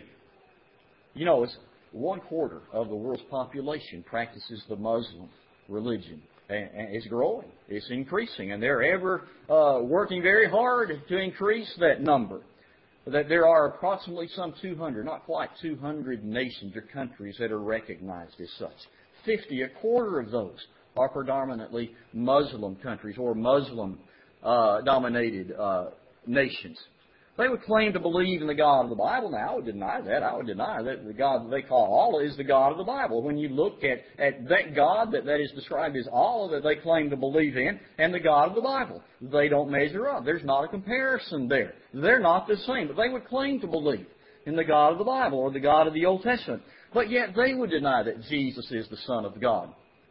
You know, it's 1/4 of the world's population practices the Muslim religion. And it's growing. It's increasing. And they're ever working very hard to increase that number. That there are approximately some 200, not quite 200 nations or countries that are recognized as such. 50, 1/4 of those are predominantly Muslim countries or Muslim-dominated nations. They would claim to believe in the God of the Bible. Now, I would deny that. I would deny that the God that they call Allah is the God of the Bible. When you look at that God that is described as Allah that they claim to believe in and the God of the Bible, they don't measure up. There's not a comparison there. They're not the same. But they would claim to believe in the God of the Bible or the God of the Old Testament. But yet they would deny that Jesus is the Son of God.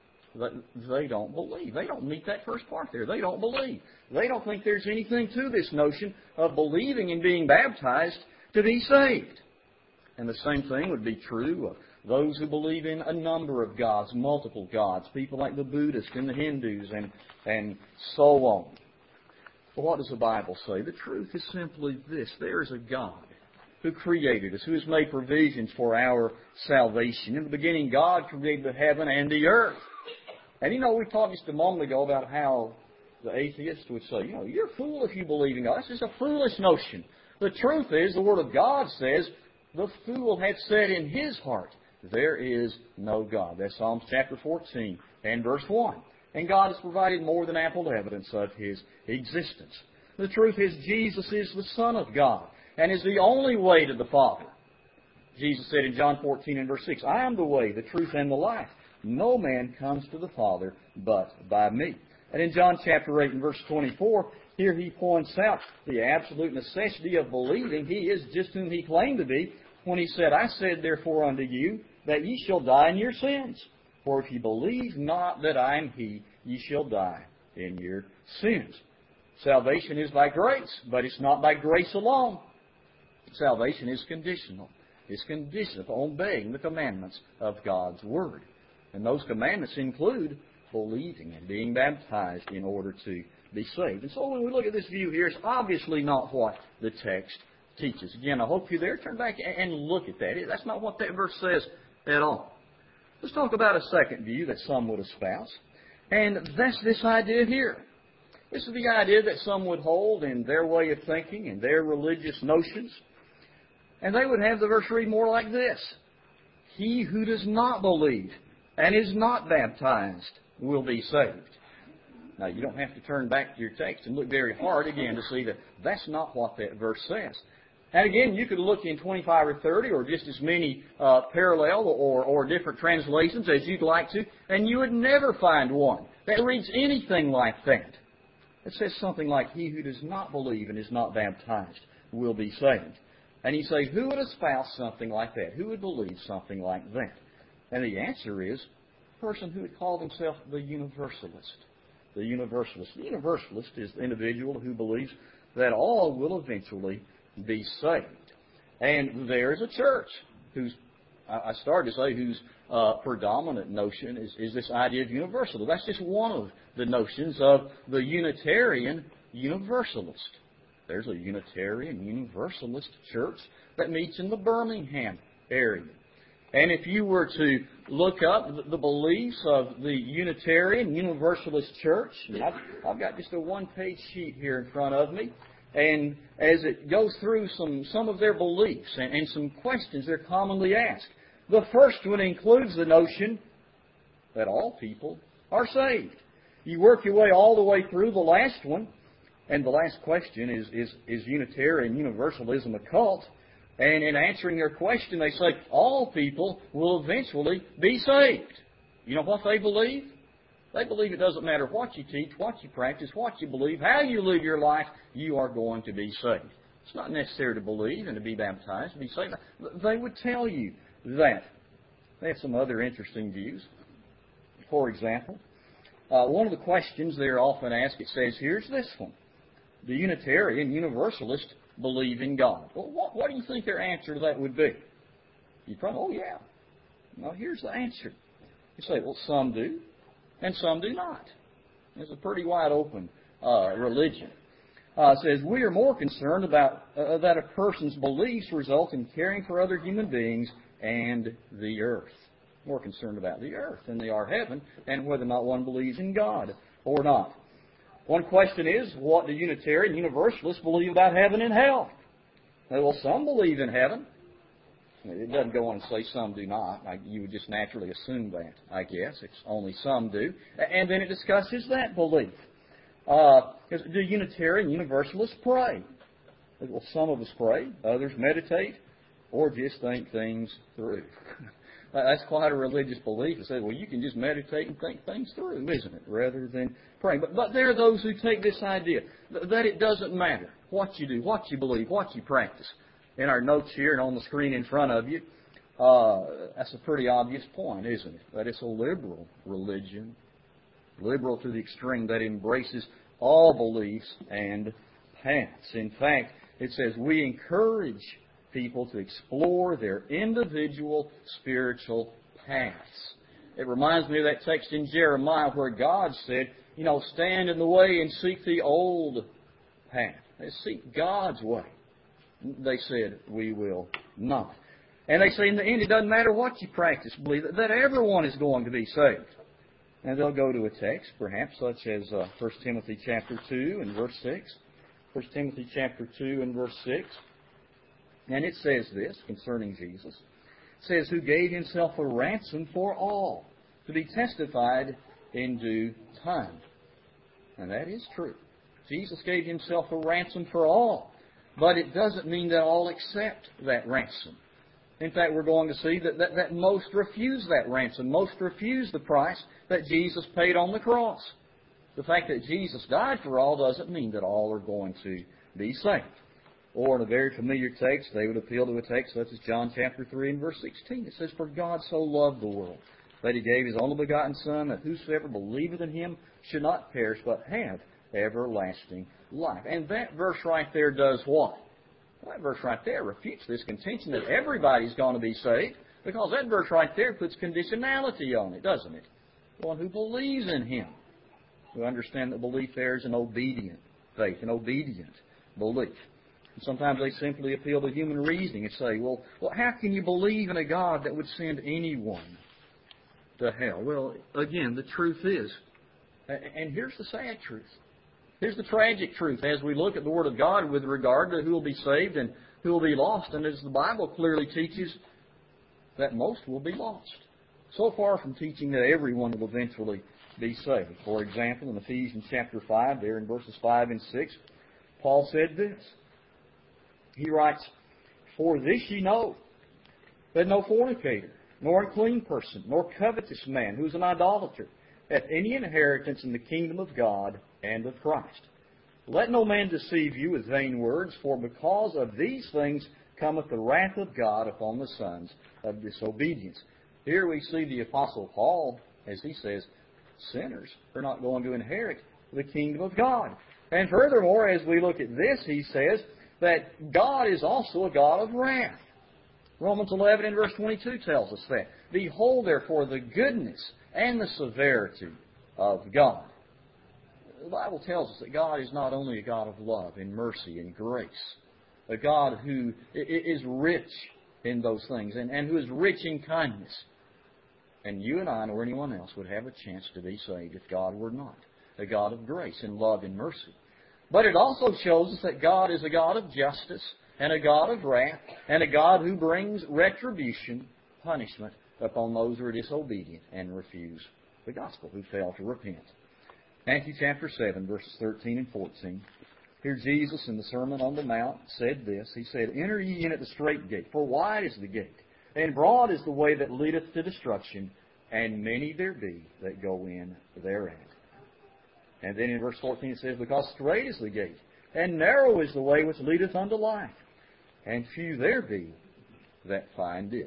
They don't believe. They don't meet that first part there. They don't believe. They don't think there's anything to this notion of believing and being baptized to be saved. And the same thing would be true of those who believe in a number of gods, multiple gods, people like the Buddhists and the Hindus and so on. Well, what does the Bible say? The truth is simply this. There is a God who created us, who has made provisions for our salvation. In the beginning, God created the heaven and the earth. And you know, we talked just a moment ago about how the atheists would say, you're a fool if you believe in God. That's just a foolish notion. The truth is, the Word of God says, the fool hath said in his heart, there is no God. That's Psalms chapter 14 and verse 1. And God has provided more than ample evidence of His existence. The truth is, Jesus is the Son of God and is the only way to the Father. Jesus said in John 14 and verse 6, I am the way, the truth, and the life. No man comes to the Father but by me. And in John chapter 8 and verse 24, here he points out the absolute necessity of believing He is just whom He claimed to be when He said, I said therefore unto you that ye shall die in your sins. For if ye believe not that I am He, ye shall die in your sins. Salvation is by grace, but it's not by grace alone. Salvation is conditional. It's conditional upon obeying the commandments of God's Word. And those commandments include believing and being baptized in order to be saved. And so when we look at this view here, it's obviously not what the text teaches. Again, I hope you're there. Turn back and look at that. That's not what that verse says at all. Let's talk about a second view that some would espouse. And that's this idea here. This is the idea that some would hold in their way of thinking and their religious notions. And they would have the verse read more like this. He who does not believe and is not baptized will be saved. Now, you don't have to turn back to your text and look very hard again to see that that's not what that verse says. And again, you could look in 25 or 30 or just as many parallel or different translations as you'd like to, and you would never find one that reads anything like that. It says something like, he who does not believe and is not baptized will be saved. And you say, who would espouse something like that? Who would believe something like that? And the answer is a person who would call himself the Universalist. The Universalist. The Universalist is the individual who believes that all will eventually be saved. And there's a church whose predominant notion is this idea of universal. That's just one of the notions of the Unitarian Universalist. There's a Unitarian Universalist church that meets in the Birmingham area. And if you were to look up the beliefs of the Unitarian Universalist Church, I've got just a one-page sheet here in front of me. And as it goes through some of their beliefs and some questions they're commonly asked, the first one includes the notion that all people are saved. You work your way all the way through the last one, and the last question is Unitarian Universalism a cult? And in answering their question, they say all people will eventually be saved. You know what they believe? They believe it doesn't matter what you teach, what you practice, what you believe, how you live your life, you are going to be saved. It's not necessary to believe and to be baptized, to be saved. They would tell you that. They have some other interesting views. For example, one of the questions they're often asked, it says, here's this one. The Unitarian Universalist believe in God. Well, what do you think their answer to that would be? You probably, oh yeah. Well, here's the answer. You say, well, some do, and some do not. It's a pretty wide open religion. It says, we are more concerned about that a person's beliefs result in caring for other human beings and the earth. More concerned about the earth than they are heaven, and whether or not one believes in God or not. One question is, what do Unitarian Universalists believe about heaven and hell? Well, some believe in heaven. It doesn't go on to say some do not. You would just naturally assume that, I guess. It's only some do. And then it discusses that belief. Do Unitarian Universalists pray? Well, some of us pray, others meditate, or just think things through. That's quite a religious belief to say, well, you can just meditate and think things through, isn't it, rather than praying. But there are those who take this idea that it doesn't matter what you do, what you believe, what you practice. In our notes here and on the screen in front of you, that's a pretty obvious point, isn't it? That it's a liberal religion, liberal to the extreme, that embraces all beliefs and paths. In fact, it says we encourage people to explore their individual spiritual paths. It reminds me of that text in Jeremiah where God said, stand in the way and seek the old path. They seek God's way. They said, we will not. And they say in the end, it doesn't matter what you practice, believe that everyone is going to be saved. And they'll go to a text, perhaps, such as 1 Timothy chapter 2 and verse 6. 1 Timothy chapter 2 and verse 6. And it says this concerning Jesus. It says, who gave himself a ransom for all, to be testified in due time. And that is true. Jesus gave himself a ransom for all. But it doesn't mean that all accept that ransom. In fact, we're going to see that most refuse that ransom. Most refuse the price that Jesus paid on the cross. The fact that Jesus died for all doesn't mean that all are going to be saved. Or in a very familiar text, they would appeal to a text such as John chapter 3 and verse 16. It says, for God so loved the world that He gave His only begotten Son, that whosoever believeth in Him should not perish, but have everlasting life. And that verse right there does what? Well, that verse right there refutes this contention that everybody's going to be saved, because that verse right there puts conditionality on it, doesn't it? One who believes in Him. We understand that belief there is an obedient faith, an obedient belief. And sometimes they simply appeal to human reasoning and say, well, how can you believe in a God that would send anyone to hell? Well, again, the truth is, and here's the sad truth. Here's the tragic truth as we look at the Word of God with regard to who will be saved and who will be lost. And as the Bible clearly teaches, that most will be lost. So far from teaching that everyone will eventually be saved. For example, in Ephesians chapter 5, there in verses 5 and 6, Paul said this. He writes, for this ye know, that no fornicator, nor unclean person, nor covetous man, who is an idolater, hath any inheritance in the kingdom of God and of Christ. Let no man deceive you with vain words, for because of these things cometh the wrath of God upon the sons of disobedience. Here we see the Apostle Paul, as he says, sinners are not going to inherit the kingdom of God. And furthermore, as we look at this, he says that God is also a God of wrath. Romans 11 and verse 22 tells us that. Behold, therefore, the goodness and the severity of God. The Bible tells us that God is not only a God of love and mercy and grace, a God who is rich in those things and who is rich in kindness. And you and I, nor anyone else, would have a chance to be saved if God were not a God of grace and love and mercy. But it also shows us that God is a God of justice and a God of wrath and a God who brings retribution, punishment, upon those who are disobedient and refuse the gospel, who fail to repent. Matthew chapter 7, verses 13 and 14. Here Jesus in the Sermon on the Mount said this. He said, enter ye in at the strait gate, for wide is the gate, and broad is the way that leadeth to destruction, and many there be that go in thereat. And then in verse 14 it says, because strait is the gate, and narrow is the way which leadeth unto life, and few there be that find it.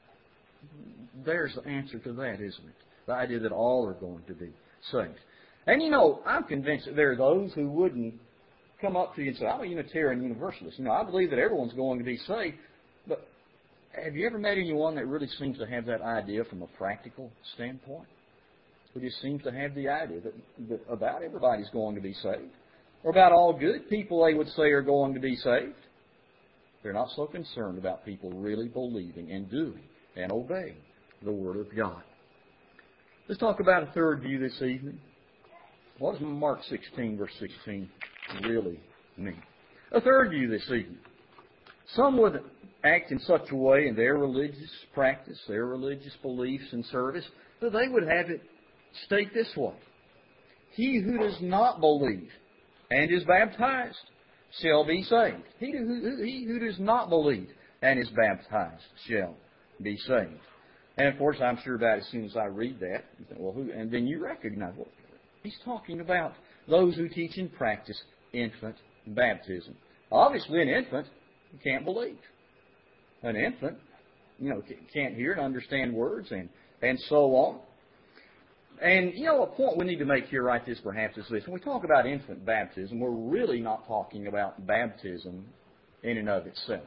There's the answer to that, isn't it? The idea that all are going to be saved. And I'm convinced that there are those who wouldn't come up to you and say, I'm a Unitarian Universalist. I believe that everyone's going to be saved. But have you ever met anyone that really seems to have that idea from a practical standpoint? Who just seems to have the idea that about everybody's going to be saved? Or about all good people, they would say, are going to be saved? They're not so concerned about people really believing and doing and obeying the Word of God. Let's talk about a third view this evening. What does Mark 16, verse 16 really mean? A third view this evening. Some would act in such a way in their religious practice, their religious beliefs and service, that they would have it state this way: He who does not believe and is baptized shall be saved. He who does not believe and is baptized shall be saved. And of course, I'm sure that as soon as I read that, you think, well, who? And then you recognize, well, he's talking about those who teach and practice infant baptism. Obviously, an infant can't believe. An infant, can't hear and understand words and so on. And, a point we need to make here right this perhaps is this. When we talk about infant baptism, we're really not talking about baptism in and of itself.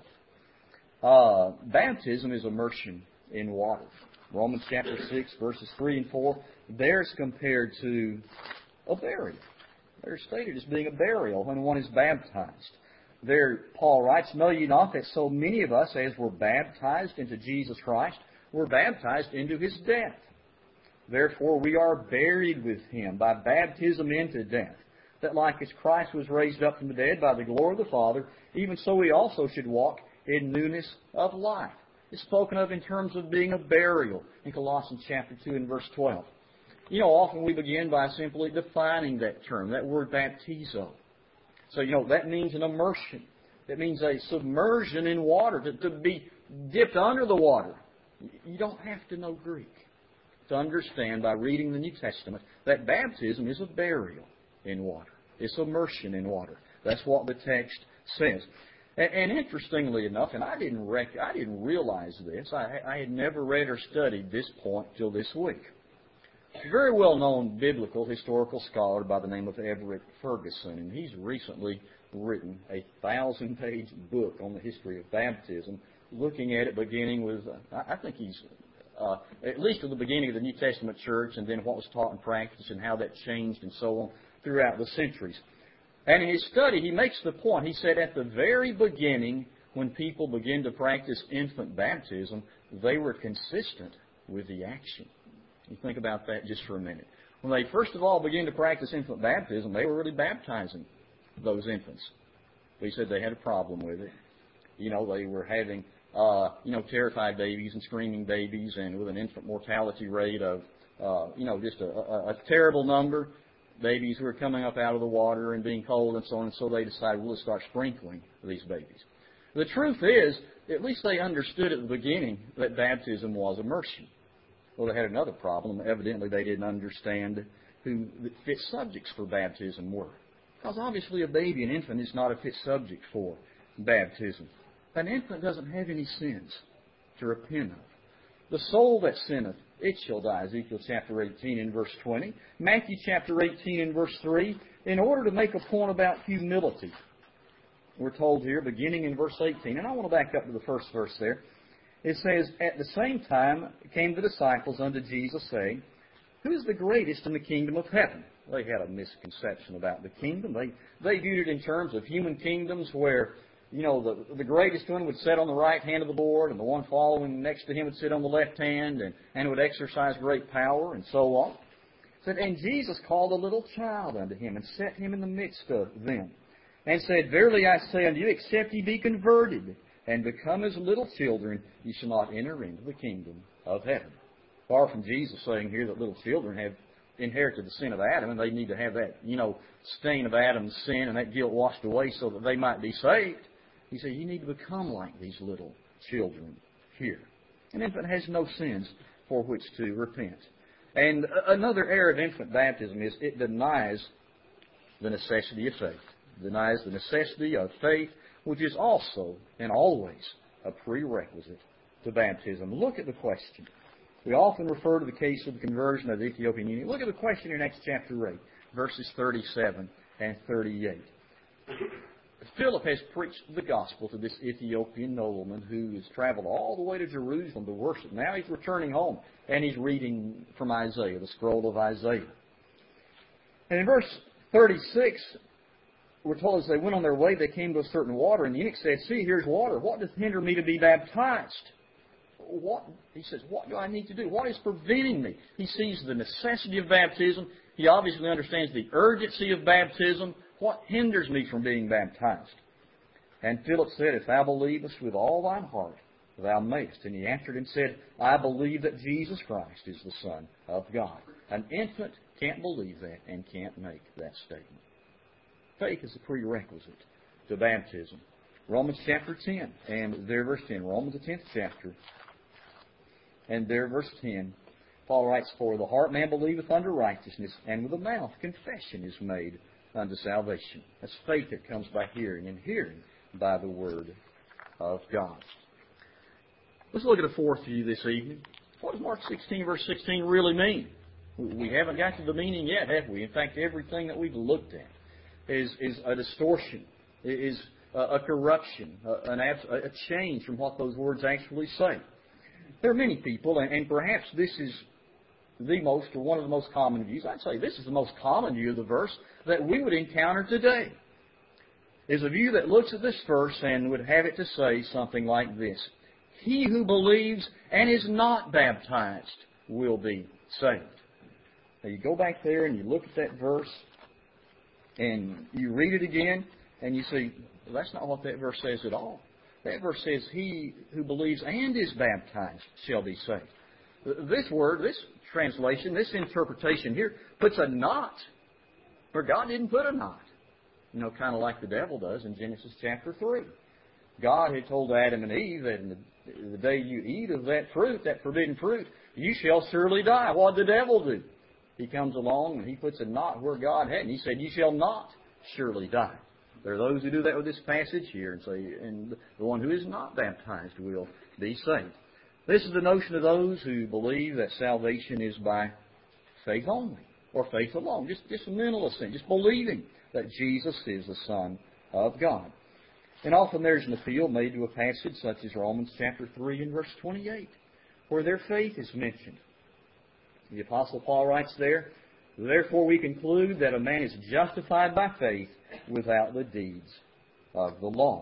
Baptism is immersion in water. Romans chapter 6, verses 3 and 4, there's compared to a burial. They're stated as being a burial when one is baptized. There, Paul writes, Know ye not that so many of us as were baptized into Jesus Christ were baptized into His death? Therefore we are buried with Him by baptism into death, that like as Christ was raised up from the dead by the glory of the Father, even so we also should walk in newness of life. It's spoken of in terms of being a burial in Colossians chapter 2 and verse 12. Often we begin by simply defining that term, that word baptizo. So, that means an immersion. It means a submersion in water, to be dipped under the water. You don't have to know Greek to understand by reading the New Testament that baptism is a burial in water. It's immersion in water. That's what the text says. And interestingly enough, and I didn't realize this, I had never read or studied this point till this week. A very well-known biblical historical scholar by the name of Everett Ferguson, and he's recently written a 1,000-page book on the history of baptism, looking at it beginning with, I think he's at least at the beginning of the New Testament church, and then what was taught in practice and how that changed and so on throughout the centuries. And in his study, he makes the point, he said at the very beginning, when people began to practice infant baptism, they were consistent with the action. You think about that just for a minute. When they first of all began to practice infant baptism, they were really baptizing those infants. He said they had a problem with it. They were having, terrified babies and screaming babies, and with an infant mortality rate of, just a terrible number. Babies who were coming up out of the water and being cold and so on, and so they decided, well, let's start sprinkling these babies. The truth is, at least they understood at the beginning that baptism was immersion. Well, they had another problem. Evidently, they didn't understand who the fit subjects for baptism were. Because obviously a baby, an infant, is not a fit subject for baptism. An infant doesn't have any sins to repent of. The soul that sinneth, it shall die, Ezekiel chapter 18 and verse 20. Matthew chapter 18 and verse 3, in order to make a point about humility. We're told here, beginning in verse 18, and I want to back up to the first verse there. It says, At the same time came the disciples unto Jesus, saying, Who is the greatest in the kingdom of heaven? They had a misconception about the kingdom. They viewed it in terms of human kingdoms where, the greatest one would sit on the right hand of the Lord, and the one following next to him would sit on the left hand, and would exercise great power, and so on. It said, And Jesus called a little child unto him, and set him in the midst of them, and said, Verily I say unto you, except ye be converted, and become as little children, ye shall not enter into the kingdom of heaven. Far from Jesus saying here that little children have inherited the sin of Adam, and they need to have that, stain of Adam's sin and that guilt washed away so that they might be saved. He said, you need to become like these little children here. An infant has no sins for which to repent. And another error of infant baptism is it denies the necessity of faith. denies the necessity of faith, which is also and always a prerequisite to baptism. Look at the question. We often refer to the case of the conversion of the Ethiopian eunuch. Look at the question in Acts chapter 8, verses 37 and 38. Philip has preached the gospel to this Ethiopian nobleman who has traveled all the way to Jerusalem to worship. Now he's returning home, and he's reading from Isaiah, the scroll of Isaiah. And in verse 36, we're told as they went on their way, they came to a certain water, and the eunuch said, "See, here's water. What doth hinder me to be baptized?" He says, what do I need to do? What is preventing me? He sees the necessity of baptism. He obviously understands the urgency of baptism. What hinders me from being baptized? And Philip said, "If thou believest with all thine heart, thou mayest." And he answered and said, "I believe that Jesus Christ is the Son of God." An infant can't believe that and can't make that statement. Faith is a prerequisite to baptism. Romans chapter 10, and there verse 10. Romans the 10th chapter, and there verse 10. Paul writes, "For the heart man believeth unto righteousness, and with the mouth confession is made unto salvation." That's faith that comes by hearing, and hearing by the Word of God. Let's look at a fourth view this evening. What does Mark 16, verse 16 really mean? We haven't got to the meaning yet, have we? In fact, everything that we've looked at is a distortion, is a corruption, a change from what those words actually say. There are many people, and perhaps this is the most, or one of the most common views. I'd say this is the most common view of the verse that we would encounter today. Is a view that looks at this verse and would have it to say something like this: "He who believes and is not baptized will be saved." Now you go back there and you look at that verse and you read it again and you see, well, that's not what that verse says at all. That verse says, "He who believes and is baptized shall be saved." This word, this translation, this interpretation here puts a not where God didn't put a not. You know, kind of like the devil does in Genesis chapter 3. God had told Adam and Eve that in the day you eat of that fruit, that forbidden fruit, you shall surely die. What did the devil do? He comes along and he puts a not where God hadn't. He said, "You shall not surely die." There are those who do that with this passage here and say, "And the one who is not baptized will be saved." This is the notion of those who believe that salvation is by faith only, or faith alone, just a mental assent, just believing that Jesus is the Son of God. And often there's an appeal made to a passage such as Romans chapter 3 and verse 28, where their faith is mentioned. The Apostle Paul writes there, "Therefore we conclude that a man is justified by faith without the deeds of the law."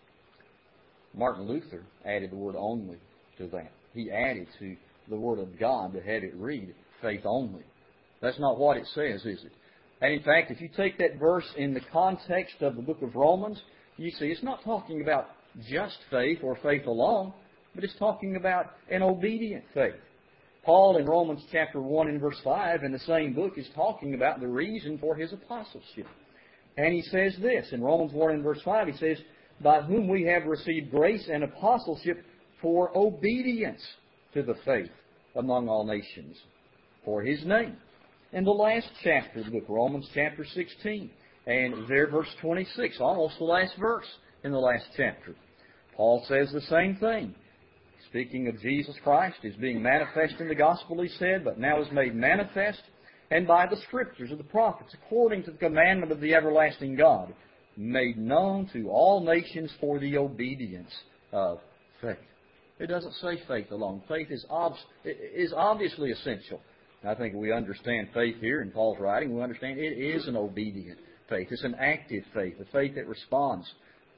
Martin Luther added the word "only" to that. He added to the Word of God to have it read faith only. That's not what it says, is it? And in fact, if you take that verse in the context of the book of Romans, you see it's not talking about just faith or faith alone, but it's talking about an obedient faith. Paul in Romans chapter 1 and verse 5 in the same book is talking about the reason for his apostleship. And he says this, in Romans 1 and verse 5, he says, "By whom we have received grace and apostleship for obedience to the faith among all nations, for His name." In the last chapter of the book, Romans chapter 16, and there verse 26, almost the last verse in the last chapter, Paul says the same thing. Speaking of Jesus Christ as being manifest in the gospel, he said, "But now is made manifest, and by the Scriptures of the prophets, according to the commandment of the everlasting God, made known to all nations for the obedience of faith." It doesn't say faith alone. Faith is obviously essential. I think we understand faith here in Paul's writing. We understand it is an obedient faith. It's an active faith, a faith that responds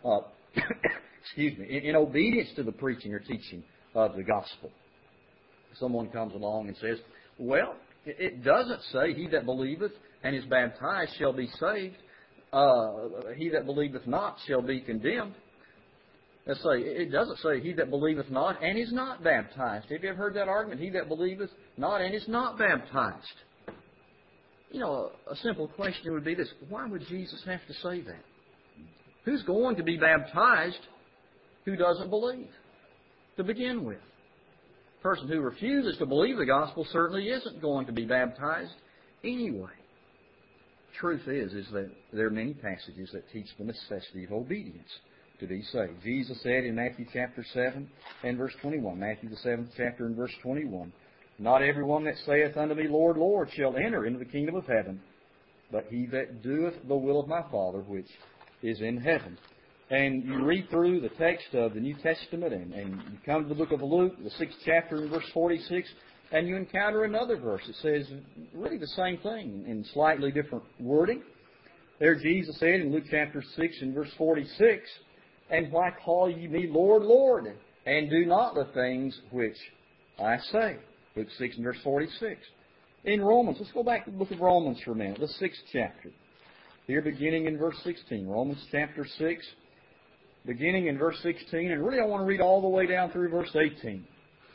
in obedience to the preaching or teaching of the gospel. Someone comes along and says, "Well, it doesn't say, 'He that believeth and is baptized shall be saved. He that believeth not shall be condemned.'" Let's say, it doesn't say, "He that believeth not and is not baptized." Have you ever heard that argument? He that believeth not and is not baptized. You know, a simple question would be this: why would Jesus have to say that? Who's going to be baptized who doesn't believe, to begin with? A person who refuses to believe the gospel certainly isn't going to be baptized anyway. truth is that there are many passages that teach the necessity of obedience to be saved. Jesus said in Matthew chapter 7 and verse 21, Matthew the 7th chapter and verse 21, "Not every one that saith unto me, Lord, Lord, shall enter into the kingdom of heaven, but he that doeth the will of my Father which is in heaven." And you read through the text of the New Testament, and you come to the book of Luke, the 6th chapter and verse 46, and you encounter another verse that says really the same thing in slightly different wording. There Jesus said in Luke chapter 6 and verse 46, "And why call ye me Lord, Lord, and do not the things which I say?" Luke 6 and verse 46. In Romans, let's go back to the book of Romans for a minute, the 6th chapter. Here beginning in verse 16, Romans chapter 6, beginning in verse 16, and really I want to read all the way down through verse 18.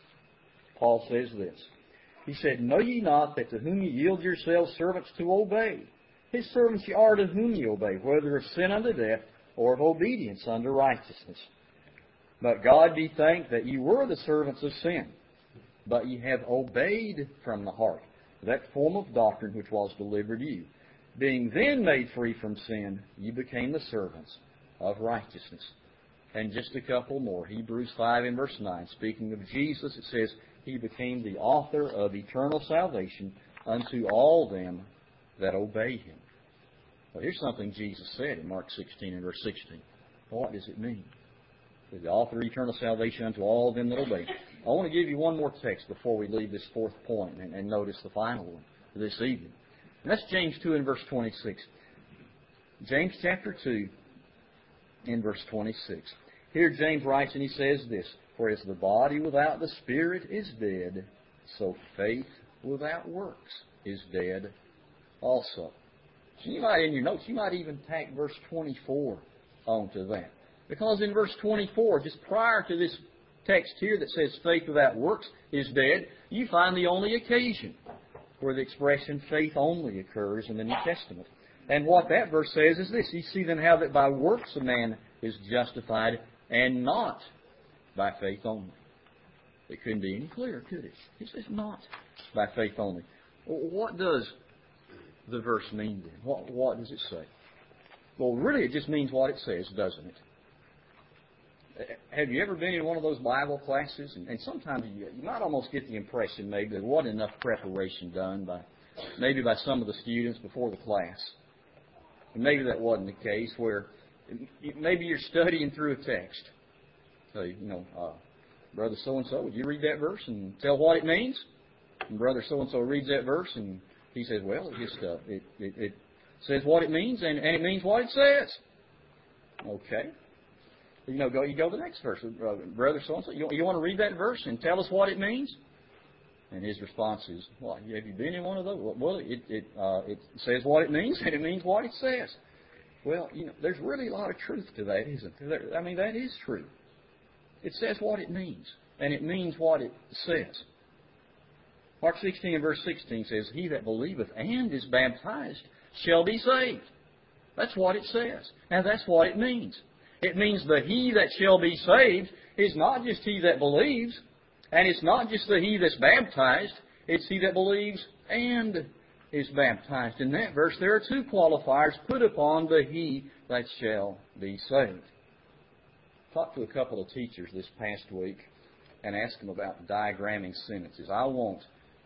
Paul says this. He said, "Know ye not that to whom ye yield yourselves servants to obey, his servants ye are to whom ye obey, whether of sin unto death or of obedience unto righteousness? But God be thanked that ye were the servants of sin, but ye have obeyed from the heart that form of doctrine which was delivered you. Being then made free from sin, ye became the servants of righteousness." And just a couple more. Hebrews 5 and verse 9. Speaking of Jesus, it says, "He became the author of eternal salvation unto all them that obey Him." Well, here's something Jesus said in Mark 16 and verse 16. What does it mean? The author of eternal salvation unto all them that obey Him. I want to give you one more text before we leave this fourth point and notice the final one this evening. And that's James 2 and verse 26. James chapter 2 in verse 26. Here James writes and he says this, "For as the body without the spirit is dead, so faith without works is dead also." So you might, in your notes, you might even tack verse 24 onto that. Because in verse 24, just prior to this text here that says faith without works is dead, you find the only occasion where the expression faith only occurs in the New Testament. And what that verse says is this: "You see then how that by works a man is justified, and not by faith only." It couldn't be any clearer, could it? He says not by faith only. What does the verse mean then? What does it say? Well, really it just means what it says, doesn't it? Have you ever been in one of those Bible classes? And sometimes you might almost get the impression maybe there wasn't enough preparation done by some of the students before the class. And maybe that wasn't the case, where maybe you're studying through a text. So, Brother so-and-so, would you read that verse and tell what it means? And Brother so-and-so reads that verse and he says, well, it says what it means and it means what it says. Okay. You go to the next verse. Brother so-and-so, you want to read that verse and tell us what it means? And his response is, well, have you been in one of those? Well, it says what it means and it means what it says. Well, there's really a lot of truth to that, isn't there? I mean, that is true. It says what it means, and it means what it says. Mark 16 and verse 16 says, "He that believeth and is baptized shall be saved." That's what it says. And that's what it means. It means the he that shall be saved is not just he that believes, and it's not just the he that's baptized, it's he that believes and is baptized. In that verse, there are two qualifiers put upon the he that shall be saved. I talked to a couple of teachers this past week and asked them about diagramming sentences. I won't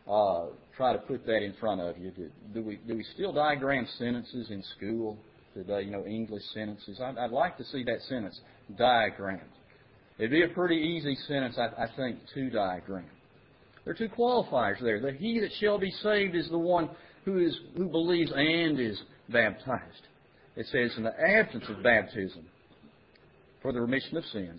try to put that in front of you. Do we still diagram sentences in school today? English sentences. I'd like to see that sentence diagrammed. It'd be a pretty easy sentence, I think, to diagram. There are two qualifiers there. The he that shall be saved is the one who believes and is baptized. It says, in the absence of baptism for the remission of sins,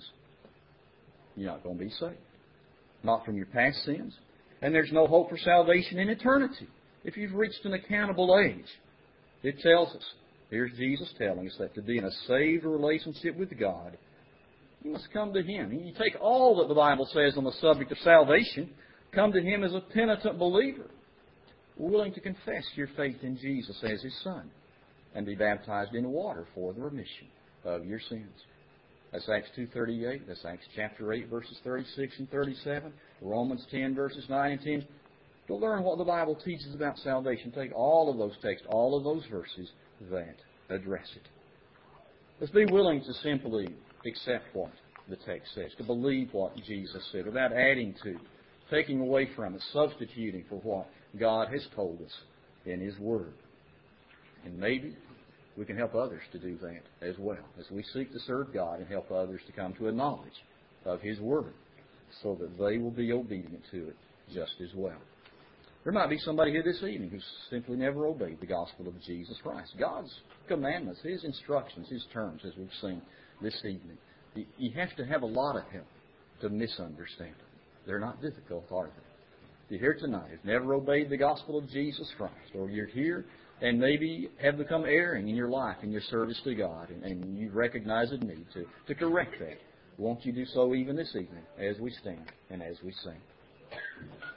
you're not going to be saved. Not from your past sins. And there's no hope for salvation in eternity if you've reached an accountable age. It tells us, here's Jesus telling us that to be in a saved relationship with God, you must come to Him. You take all that the Bible says on the subject of salvation, come to Him as a penitent believer, willing to confess your faith in Jesus as His Son, and be baptized in water for the remission of your sins. That's Acts 2:38. That's Acts chapter 8, verses 36 and 37. Romans 10, verses 9 and 10. to learn what the Bible teaches about salvation. Take all of those texts, all of those verses that address it. Let's be willing to simply accept what the text says, to believe what Jesus said, without adding to, taking away from it, substituting for what God has told us in His Word. And maybe we can help others to do that as well, as we seek to serve God and help others to come to a knowledge of His Word, so that they will be obedient to it just as well. There might be somebody here this evening who's simply never obeyed the gospel of Jesus Christ. God's commandments, His instructions, His terms, as we've seen this evening. You have to have a lot of help to misunderstand them. They're not difficult, are they? If you're here tonight, have never obeyed the gospel of Jesus Christ, or you're here and maybe have become erring in your life, in your service to God, and you recognize a need to correct that, won't you do so even this evening as we stand and as we sing?